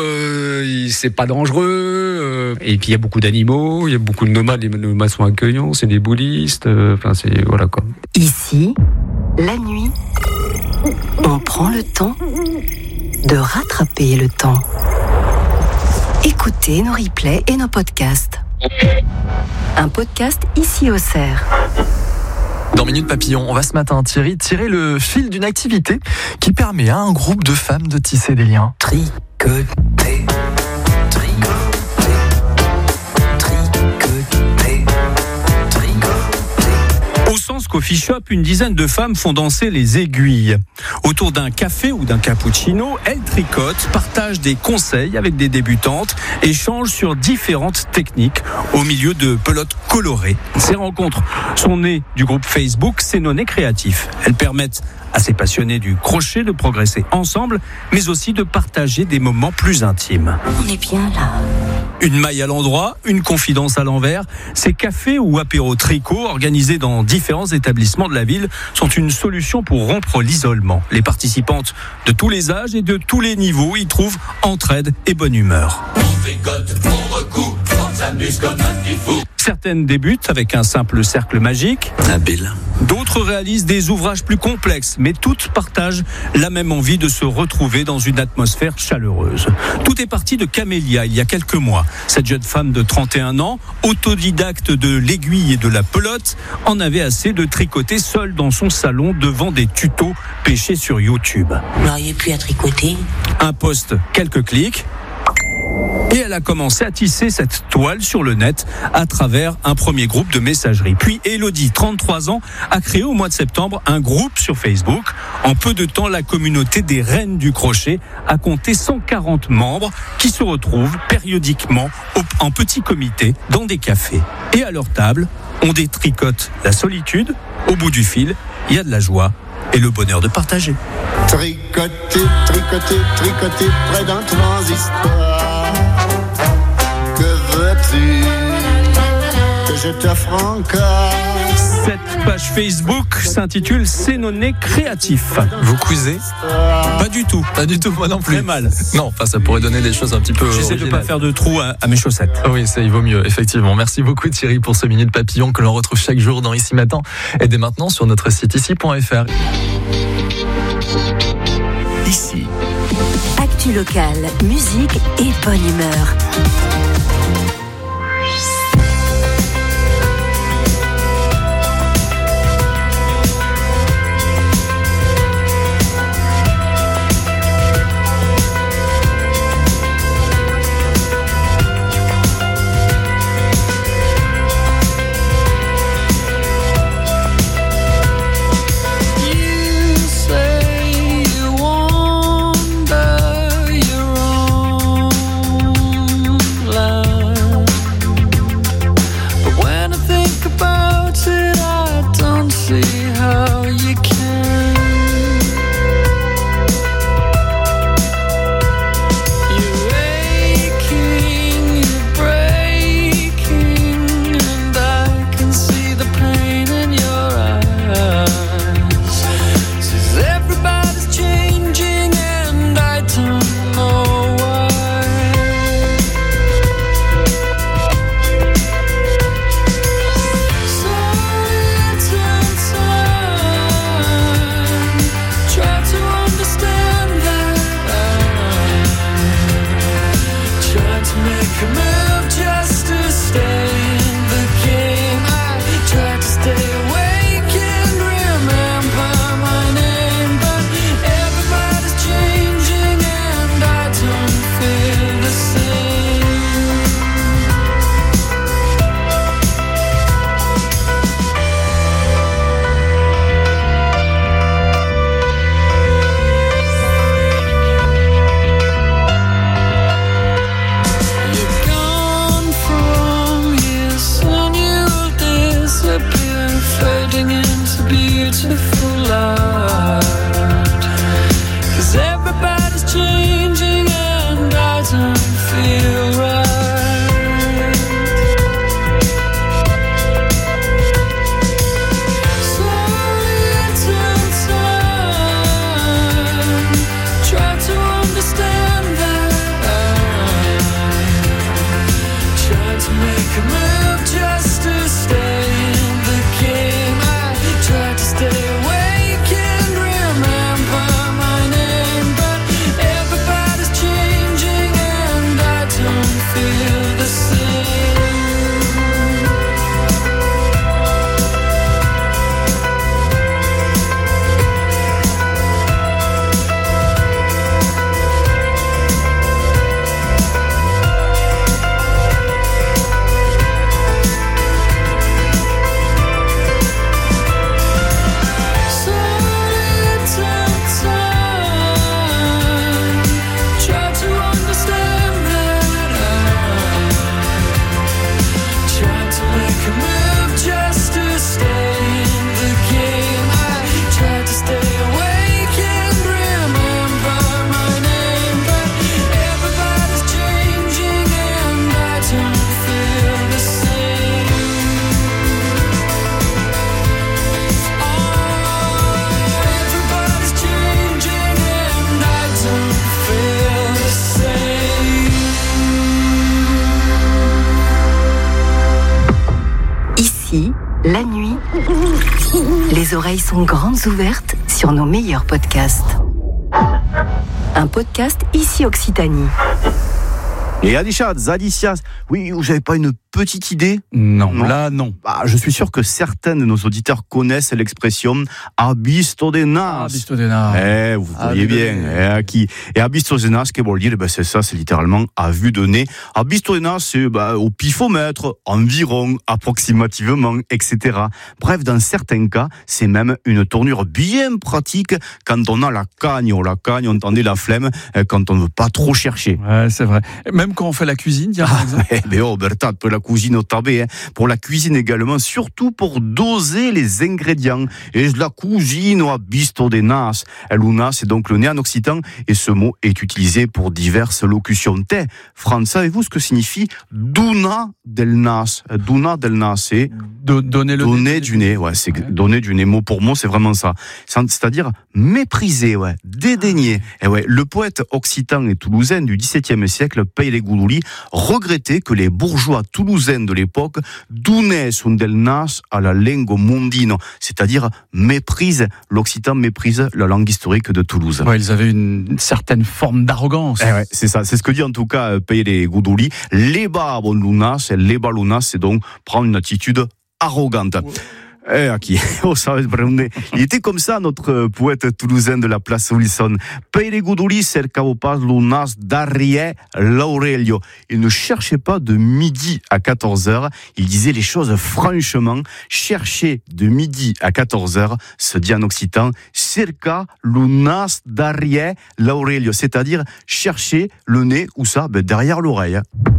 Euh, c'est pas dangereux. Euh, et puis il y a beaucoup d'animaux, il y a beaucoup de nomades. Les nomades sont accueillants, c'est des bouddhistes. Enfin, euh, c'est voilà quoi. Ici, la nuit, on prend le temps de rattraper le temps. Écoutez nos replays et nos podcasts. Un podcast ici au Cerf. Dans Minute Papillon, on va ce matin, Thierry, tirer le fil d'une activité qui permet à un groupe de femmes de tisser des liens. Tricoter, tricoter, tricoter, tricoter. Au Sens Coffee Shop, une dizaine de femmes font danser les aiguilles. Autour d'un café ou d'un cappuccino, elles tricotent, partagent des conseils avec des débutantes, échangent sur différentes techniques au milieu de pelotes colorées. Ces rencontres sont nées du groupe Facebook Sénoné Créatif. Elles permettent à ces passionnés du crochet de progresser ensemble, mais aussi de partager des moments plus intimes. On est bien là. Une maille à l'endroit, une confidence à l'envers. Ces cafés ou apéros tricot organisés dans différents établissements de la ville sont une solution pour rompre l'isolement. Les participantes de tous les âges et de tous les niveaux y trouvent entraide et bonne humeur. On tricote, on recoue, on s'amuse comme un petit fou. Certaines débutent avec un simple cercle magique. Habile. D'autres réalisent des ouvrages plus complexes, mais toutes partagent la même envie de se retrouver dans une atmosphère chaleureuse. Tout est parti de Camélia il y a quelques mois. Cette jeune femme de trente et un ans, autodidacte de l'aiguille et de la pelote, en avait assez de tricoter seule dans son salon devant des tutos pêchés sur YouTube. Vous n'auriez plus à tricoter. Un post, quelques clics. Et elle a commencé à tisser cette toile sur le net à travers un premier groupe de messagerie. Puis Elodie, trente-trois ans, a créé au mois de septembre un groupe sur Facebook. En peu de temps, la communauté des Reines du Crochet a compté cent quarante membres qui se retrouvent périodiquement en petit comité dans des cafés. Et à leur table, on détricote la solitude. Au bout du fil, il y a de la joie et le bonheur de partager. Tricoter, tricoter, tricoter près d'un transistor. Que veux-tu que je t'offre encore? Cette page Facebook s'intitule Sénoné Créatif. Vous cuisez ? Pas du tout. Pas du tout, moi non plus. Très mal. Non, enfin ça pourrait donner des choses un petit peu J'essaie originales. de pas faire de trous à, à mes chaussettes. Oui, ça, il vaut mieux, effectivement. Merci beaucoup Thierry pour ce Minute Papillon que l'on retrouve chaque jour dans Ici Matin et dès maintenant sur notre site ici point f r. Ici. Actu locale, musique et bonne humeur. nuit, les oreilles sont grandes ouvertes sur nos meilleurs podcasts. Un podcast Ici Occitanie. Et Adichat, Zadicias, oui, vous n'avez pas une petite idée? Non, non, là non. Bah, je suis sûr que certains de nos auditeurs connaissent l'expression abisto de nas. Abisto de nas. Eh, vous voyez ah, bien. Eh, qui et abisto de nas, qu'est-ce que veut dire? Ben, c'est ça, c'est littéralement à vue de nez. Abisto de nas, c'est bah, au pifomètre, environ, approximativement, et cetera. Bref, dans certains cas, c'est même une tournure bien pratique quand on a la cagne. Oh, la cagne, on entendait la flemme quand on ne veut pas trop chercher. Ouais, c'est vrai. Même quand on fait la cuisine, tiens, par exemple. Ah, mais oh, Bertha, pour la cuisine au tabé, hein. Pour la cuisine également, surtout pour doser les ingrédients. Et la cuisine au abisto de nas. Luna, c'est donc le nez en occitan, et ce mot est utilisé pour diverses locutions. Te, France, savez-vous ce que signifie duna del nas? Duna del nas, c'est Do- donner, le donner nez. du nez. Ouais, c'est ouais. Donner du nez. Mot pour mot, c'est vraiment ça. C'est-à-dire mépriser, ouais, dédaigner. Et ouais, le poète occitan et toulousain du dix-septième siècle, Pere Guduli, regrettait que les bourgeois toulousains de l'époque donnaient un del nas à la lingua mondino, c'est-à-dire méprise, l'occitan méprise la langue historique de Toulouse. Ouais, ils avaient une certaine forme d'arrogance. Eh ouais, c'est ça, c'est ce que dit en tout cas Pere Guduli. Leba bon lunas, leba lunas, c'est donc prendre une attitude arrogante. Ouais. Eh, qui oh, ça, il était comme ça, notre poète toulousain de la place Wilson. Pere Guduli cercavo pas lunas darrière l'Aurelio. Il ne cherchait pas de midi à quatorze heures. Il disait les choses franchement. Chercher de midi à quatorze heures, se dit en occitan, cerca lunas darrière l'Aurelio. C'est-à-dire chercher le nez, où ça? Ben, derrière l'oreille.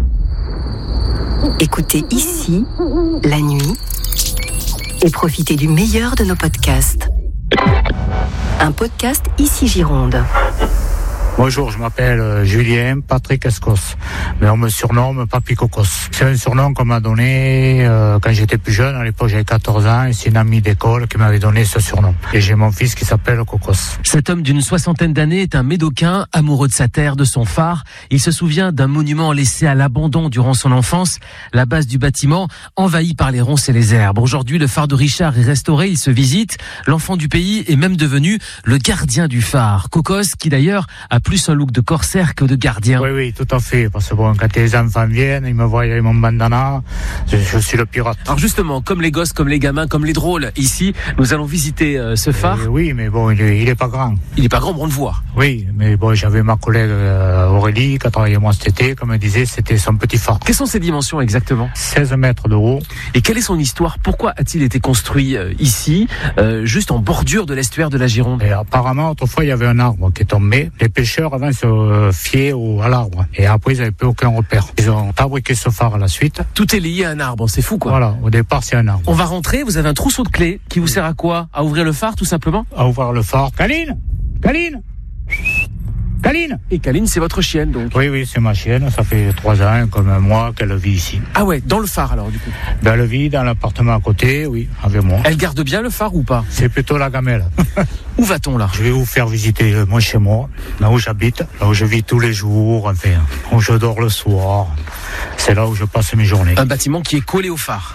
Écoutez Ici, la nuit, et profitez du meilleur de nos podcasts. Un podcast Ici Gironde. Bonjour, je m'appelle Julien Patrick Escos, mais on me surnomme Papy Cocos. C'est un surnom qu'on m'a donné euh, quand j'étais plus jeune, à l'époque j'avais quatorze ans, et c'est une amie d'école qui m'avait donné ce surnom. Et j'ai mon fils qui s'appelle Cocos. Cet homme d'une soixantaine d'années est un Médocain, amoureux de sa terre, de son phare. Il se souvient d'un monument laissé à l'abandon durant son enfance, la base du bâtiment envahie par les ronces et les herbes. Aujourd'hui, le phare de Richard est restauré, il se visite. L'enfant du pays est même devenu le gardien du phare. Cocos, qui d'ailleurs a plus un look de corsaire que de gardien. Oui, oui, tout à fait. Parce que bon, quand les enfants viennent, ils me voient avec mon bandana, je, je suis le pirate. Alors justement, comme les gosses, comme les gamins, comme les drôles, ici, nous allons visiter euh, ce phare. Et oui, mais bon, il est, il est pas grand. Il est pas grand, mais on le voit. Oui, mais bon, j'avais ma collègue euh, Aurélie, qui a travaillé moi cet été, comme elle disait, c'était son petit phare. Quelles sont ses dimensions exactement? seize mètres de haut. Et quelle est son histoire? Pourquoi a-t-il été construit euh, ici, euh, juste en bordure de l'estuaire de la Gironde? Et apparemment, autrefois, il y avait un arbre qui est tombé. Les pêcheurs, avant, se fiaient au, à l'arbre. Et après, ils n'avaient plus aucun repère. Ils ont fabriqué ce phare à la suite. Tout est lié à un arbre, c'est fou quoi. Voilà, au départ, c'est un arbre. On va rentrer, vous avez un trousseau de clés qui vous sert à quoi? À ouvrir le phare, tout simplement? À ouvrir le phare. Caline Caline Caline Et Caline, c'est votre chienne donc? Oui, oui, c'est ma chienne. Ça fait trois ans, comme moi, qu'elle vit ici. Ah ouais, dans le phare alors du coup? Ben, elle vit dans l'appartement à côté, oui, avec moi. Elle garde bien le phare ou pas? C'est plutôt la gamelle. Où va-t-on là? Je vais vous faire visiter euh, moi chez moi, là où j'habite, là où je vis tous les jours, enfin, où je dors le soir. C'est là où je passe mes journées. Un bâtiment qui est collé au phare.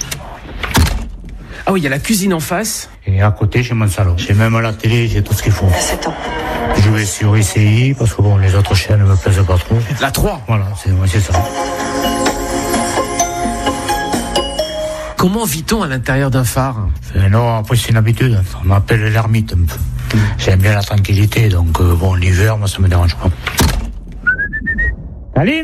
Ah oui, il y a la cuisine en face. Et à côté, j'ai mon salon. J'ai même la télé, j'ai tout ce qu'il faut. sept ans. Je vais sur I C I, parce que bon, les autres chaînes ne me plaisent pas trop. La trois. Voilà, c'est, ouais, c'est ça. Comment vit-on à l'intérieur d'un phare? euh, Non, après c'est une habitude. On m'appelle l'ermite un peu. Mmh. J'aime bien la tranquillité, donc euh, bon, l'hiver, moi, ça me dérange pas. Aline ?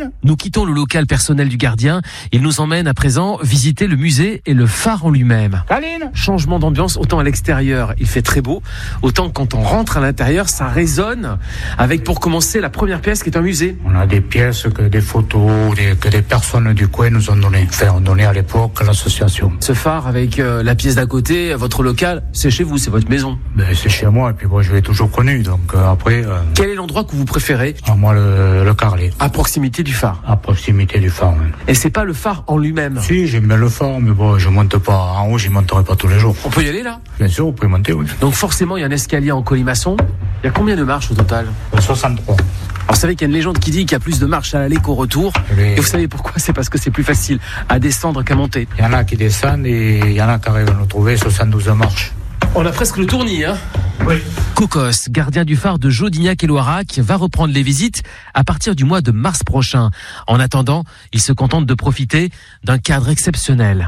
Nous quittons le local personnel du gardien. Il nous emmène à présent visiter le musée et le phare en lui-même. Aline ? Changement d'ambiance, autant à l'extérieur, il fait très beau, autant quand on rentre à l'intérieur, ça résonne avec, pour commencer, la première pièce qui est un musée. On a des pièces, que des photos, des, que des personnes du coin nous ont donné. Enfin, ont donné à l'époque à l'association. Ce phare avec euh, la pièce d'à côté, votre local, c'est chez vous, c'est votre maison. Ben, c'est chez moi, et puis moi, je l'ai toujours connu, donc euh, après... Euh... Quel est l'endroit que vous préférez ? Ah, moi, le, le Carlet. À proximité du phare. À proximité du phare, oui. Et c'est pas le phare en lui-même? Si, j'aime bien le phare, mais bon, je monte pas en haut, j'y monterai pas tous les jours. On peut y aller là? Bien sûr, vous pouvez monter, oui. Donc forcément, il y a un escalier en colimaçon. Il y a combien de marches au total? soixante-trois. Alors, vous savez qu'il y a une légende qui dit qu'il y a plus de marche à l'aller qu'au retour. Oui. Et vous savez pourquoi? C'est parce que c'est plus facile à descendre qu'à monter. Il y en a qui descendent et il y en a qui arrivent à nous trouver soixante-douze marches. On a presque le tournis, hein? Oui. Cocos, gardien du phare de Jodignac et Loirac, va reprendre les visites à partir du mois de mars prochain. En attendant, il se contente de profiter d'un cadre exceptionnel.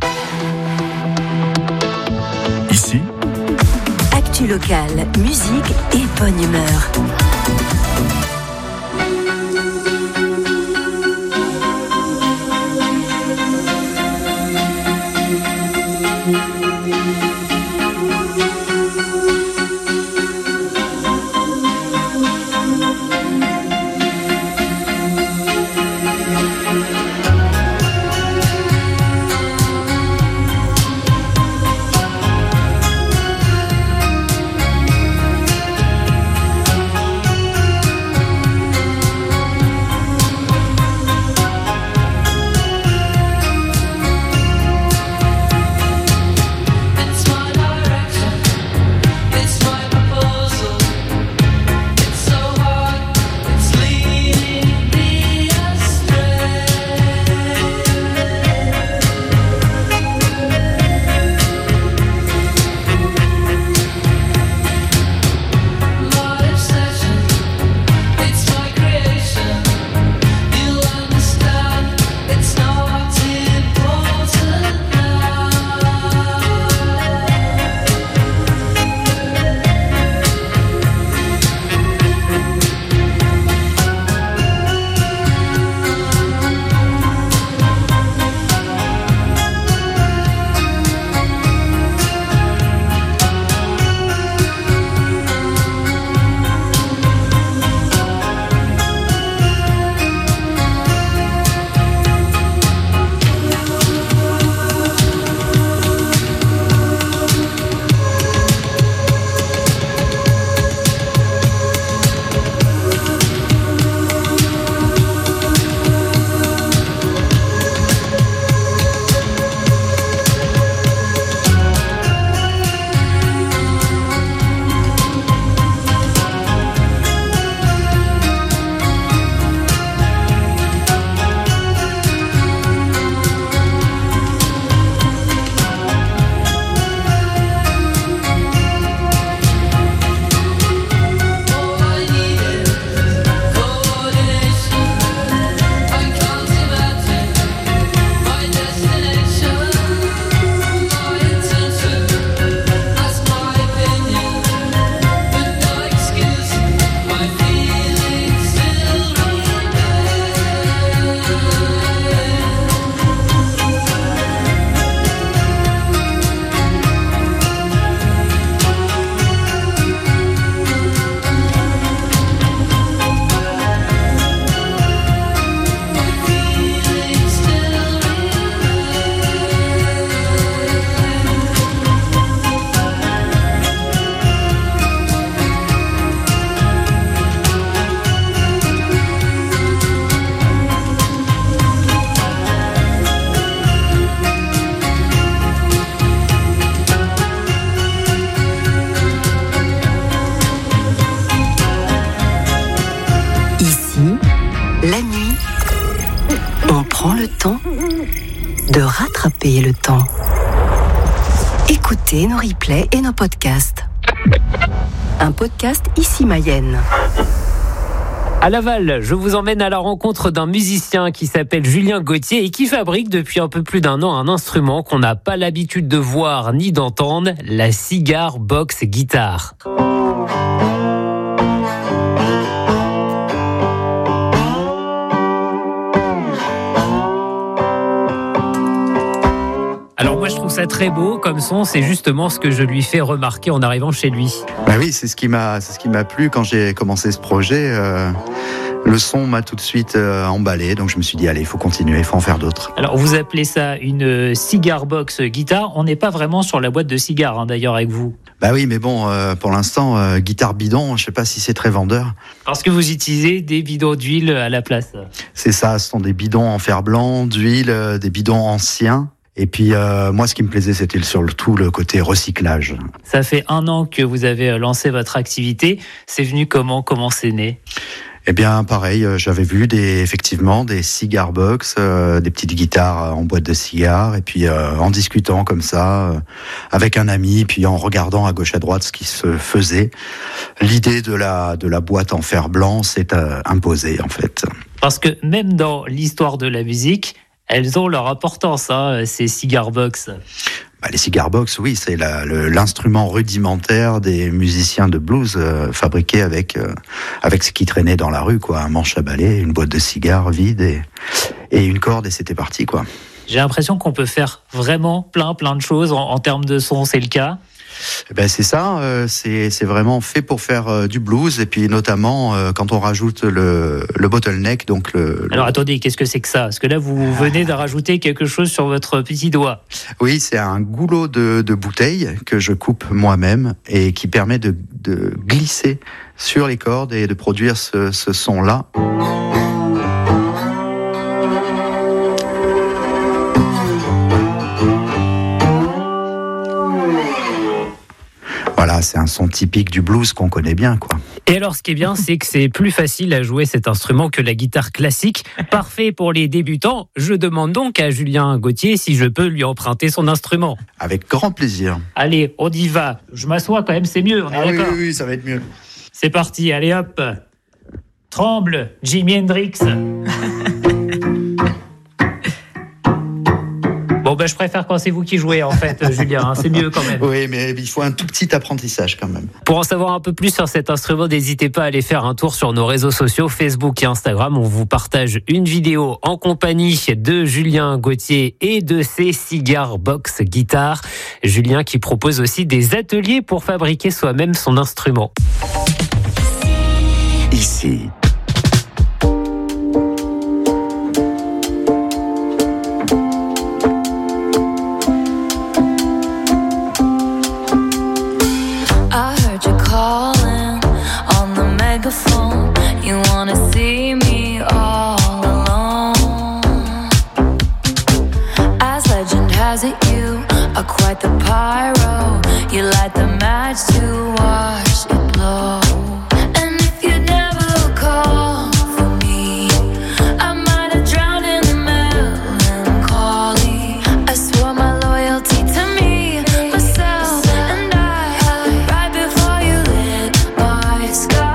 Ici, actu locale, musique et bonne humeur. La nuit, on prend le temps de rattraper le temps. Écoutez nos replays et nos podcasts. Un podcast Ici Mayenne. À Laval, je vous emmène à la rencontre d'un musicien qui s'appelle Julien Gauthier et qui fabrique depuis un peu plus d'un an un instrument qu'on n'a pas l'habitude de voir ni d'entendre, la Cigar Box Guitare. Alors moi je trouve ça très beau comme son, c'est justement ce que je lui fais remarquer en arrivant chez lui. Bah oui, c'est ce qui m'a, c'est ce qui m'a plu quand j'ai commencé ce projet. Euh, le son m'a tout de suite euh, emballé, donc je me suis dit allez, il faut continuer, il faut en faire d'autres. Alors vous appelez ça une Cigar Box Guitare, on n'est pas vraiment sur la boîte de cigares hein, d'ailleurs avec vous. Bah oui, mais bon, euh, pour l'instant, euh, guitare bidon, je sais pas si c'est très vendeur. Parce que vous utilisez des bidons d'huile à la place. C'est ça, ce sont des bidons en fer blanc, d'huile, euh, des bidons anciens. Et puis euh, moi, ce qui me plaisait, c'était surtout le côté recyclage. Ça fait un an que vous avez lancé votre activité. C'est venu comment ? Comment c'est né ? Eh bien, pareil, euh, j'avais vu des, effectivement des cigar box, euh, des petites guitares en boîte de cigares, et puis euh, en discutant comme ça euh, avec un ami, puis en regardant à gauche à droite ce qui se faisait, l'idée de la de la boîte en fer blanc s'est euh, imposée en fait. Parce que même dans l'histoire de la musique, elles ont leur importance, hein, ces cigar box. Bah, les cigar box, oui, c'est la, le, l'instrument rudimentaire des musiciens de blues euh, fabriqué avec euh, avec ce qui traînait dans la rue, quoi, un manche à balai, une boîte de cigares vide et et une corde et c'était parti, quoi. J'ai l'impression qu'on peut faire vraiment plein plein de choses en, en termes de son, c'est le cas. Eh ben c'est ça, euh, c'est c'est vraiment fait pour faire euh, du blues et puis notamment euh, quand on rajoute le le bottleneck, donc le. Alors attendez, qu'est-ce que c'est que ça ? Parce que là vous venez de rajouter quelque chose sur votre petit doigt. Oui, c'est un goulot de de bouteille que je coupe moi-même et qui permet de de glisser sur les cordes et de produire ce ce son-là. Voilà, c'est un son typique du blues qu'on connaît bien, quoi. Et alors, ce qui est bien, c'est que c'est plus facile à jouer cet instrument que la guitare classique. Parfait pour les débutants. Je demande donc à Julien Gauthier si je peux lui emprunter son instrument. Avec grand plaisir. Allez, on y va. Je m'assois quand même, c'est mieux, on est ah d'accord ? Oui, oui, oui, ça va être mieux. C'est parti, allez hop. Tremble, Jimi Hendrix. Bon, ben, je préfère quand c'est vous qui jouez, en fait, Julien. Hein, c'est mieux quand même. Oui, mais il faut un tout petit apprentissage quand même. Pour en savoir un peu plus sur cet instrument, n'hésitez pas à aller faire un tour sur nos réseaux sociaux, Facebook et Instagram. On vous partage une vidéo en compagnie de Julien Gauthier et de ses cigar box guitares. Julien qui propose aussi des ateliers pour fabriquer soi-même son instrument. Ici. You wanna see me all alone. As legend has it, you are quite the pyro. You light the match to watch it blow. And if you never call for me, I might have drowned in the melancholy. I swore my loyalty to me, myself, and I, right before you lit my sky.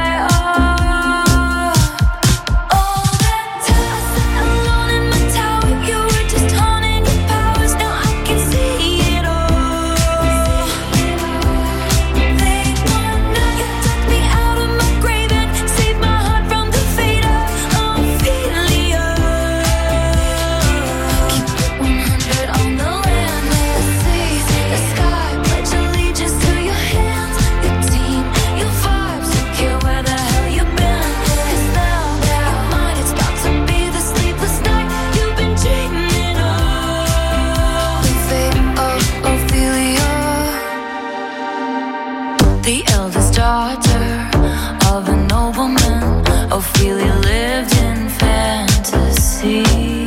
The eldest daughter of a nobleman, Ophelia lived in fantasy.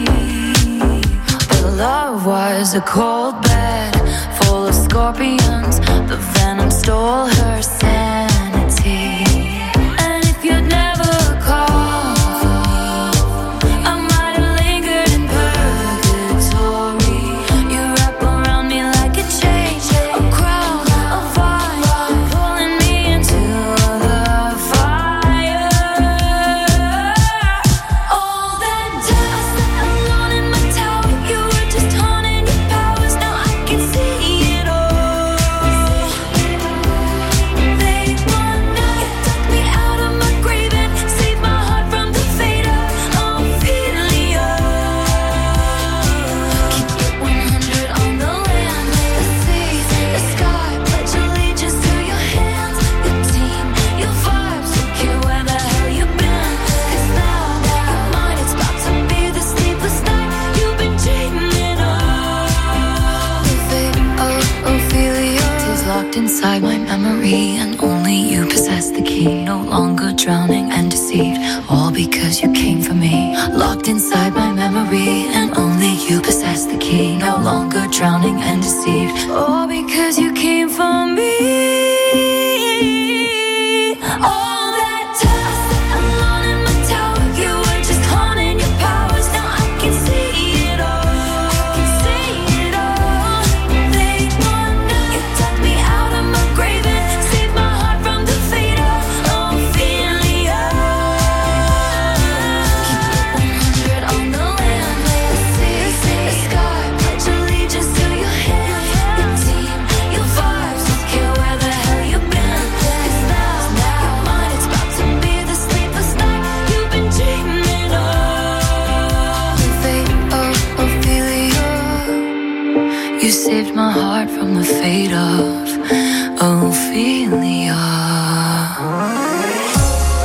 But love was a cold bed full of scorpions. The venom stole her sanity. And if you'd never called for me, I might have lingered in purgatory. You wrap around me like a chain, a crown, a vine, pulling me into the fire. All that time I sat alone in my tower, you were just haunting your powers. Now I can see it all. They wanna tuck me out of my grave and save my heart from the fate of Ophelia. Keep it one hundred on the land, the sea, the sky. Pledge allegiance to your hands, your team, your vibes. Don't care where the hell you've been. 'Cause now your mind is about to be the sleepless night you've been dreaming of. The fate of Ophelia is locked inside my memory, and only you possess the key. No longer drowning and deceived, all because you came for me. Locked inside my memory, and only you possess the key. No longer drowning and deceived, all because you came for me. All that time I sat alone from the fate of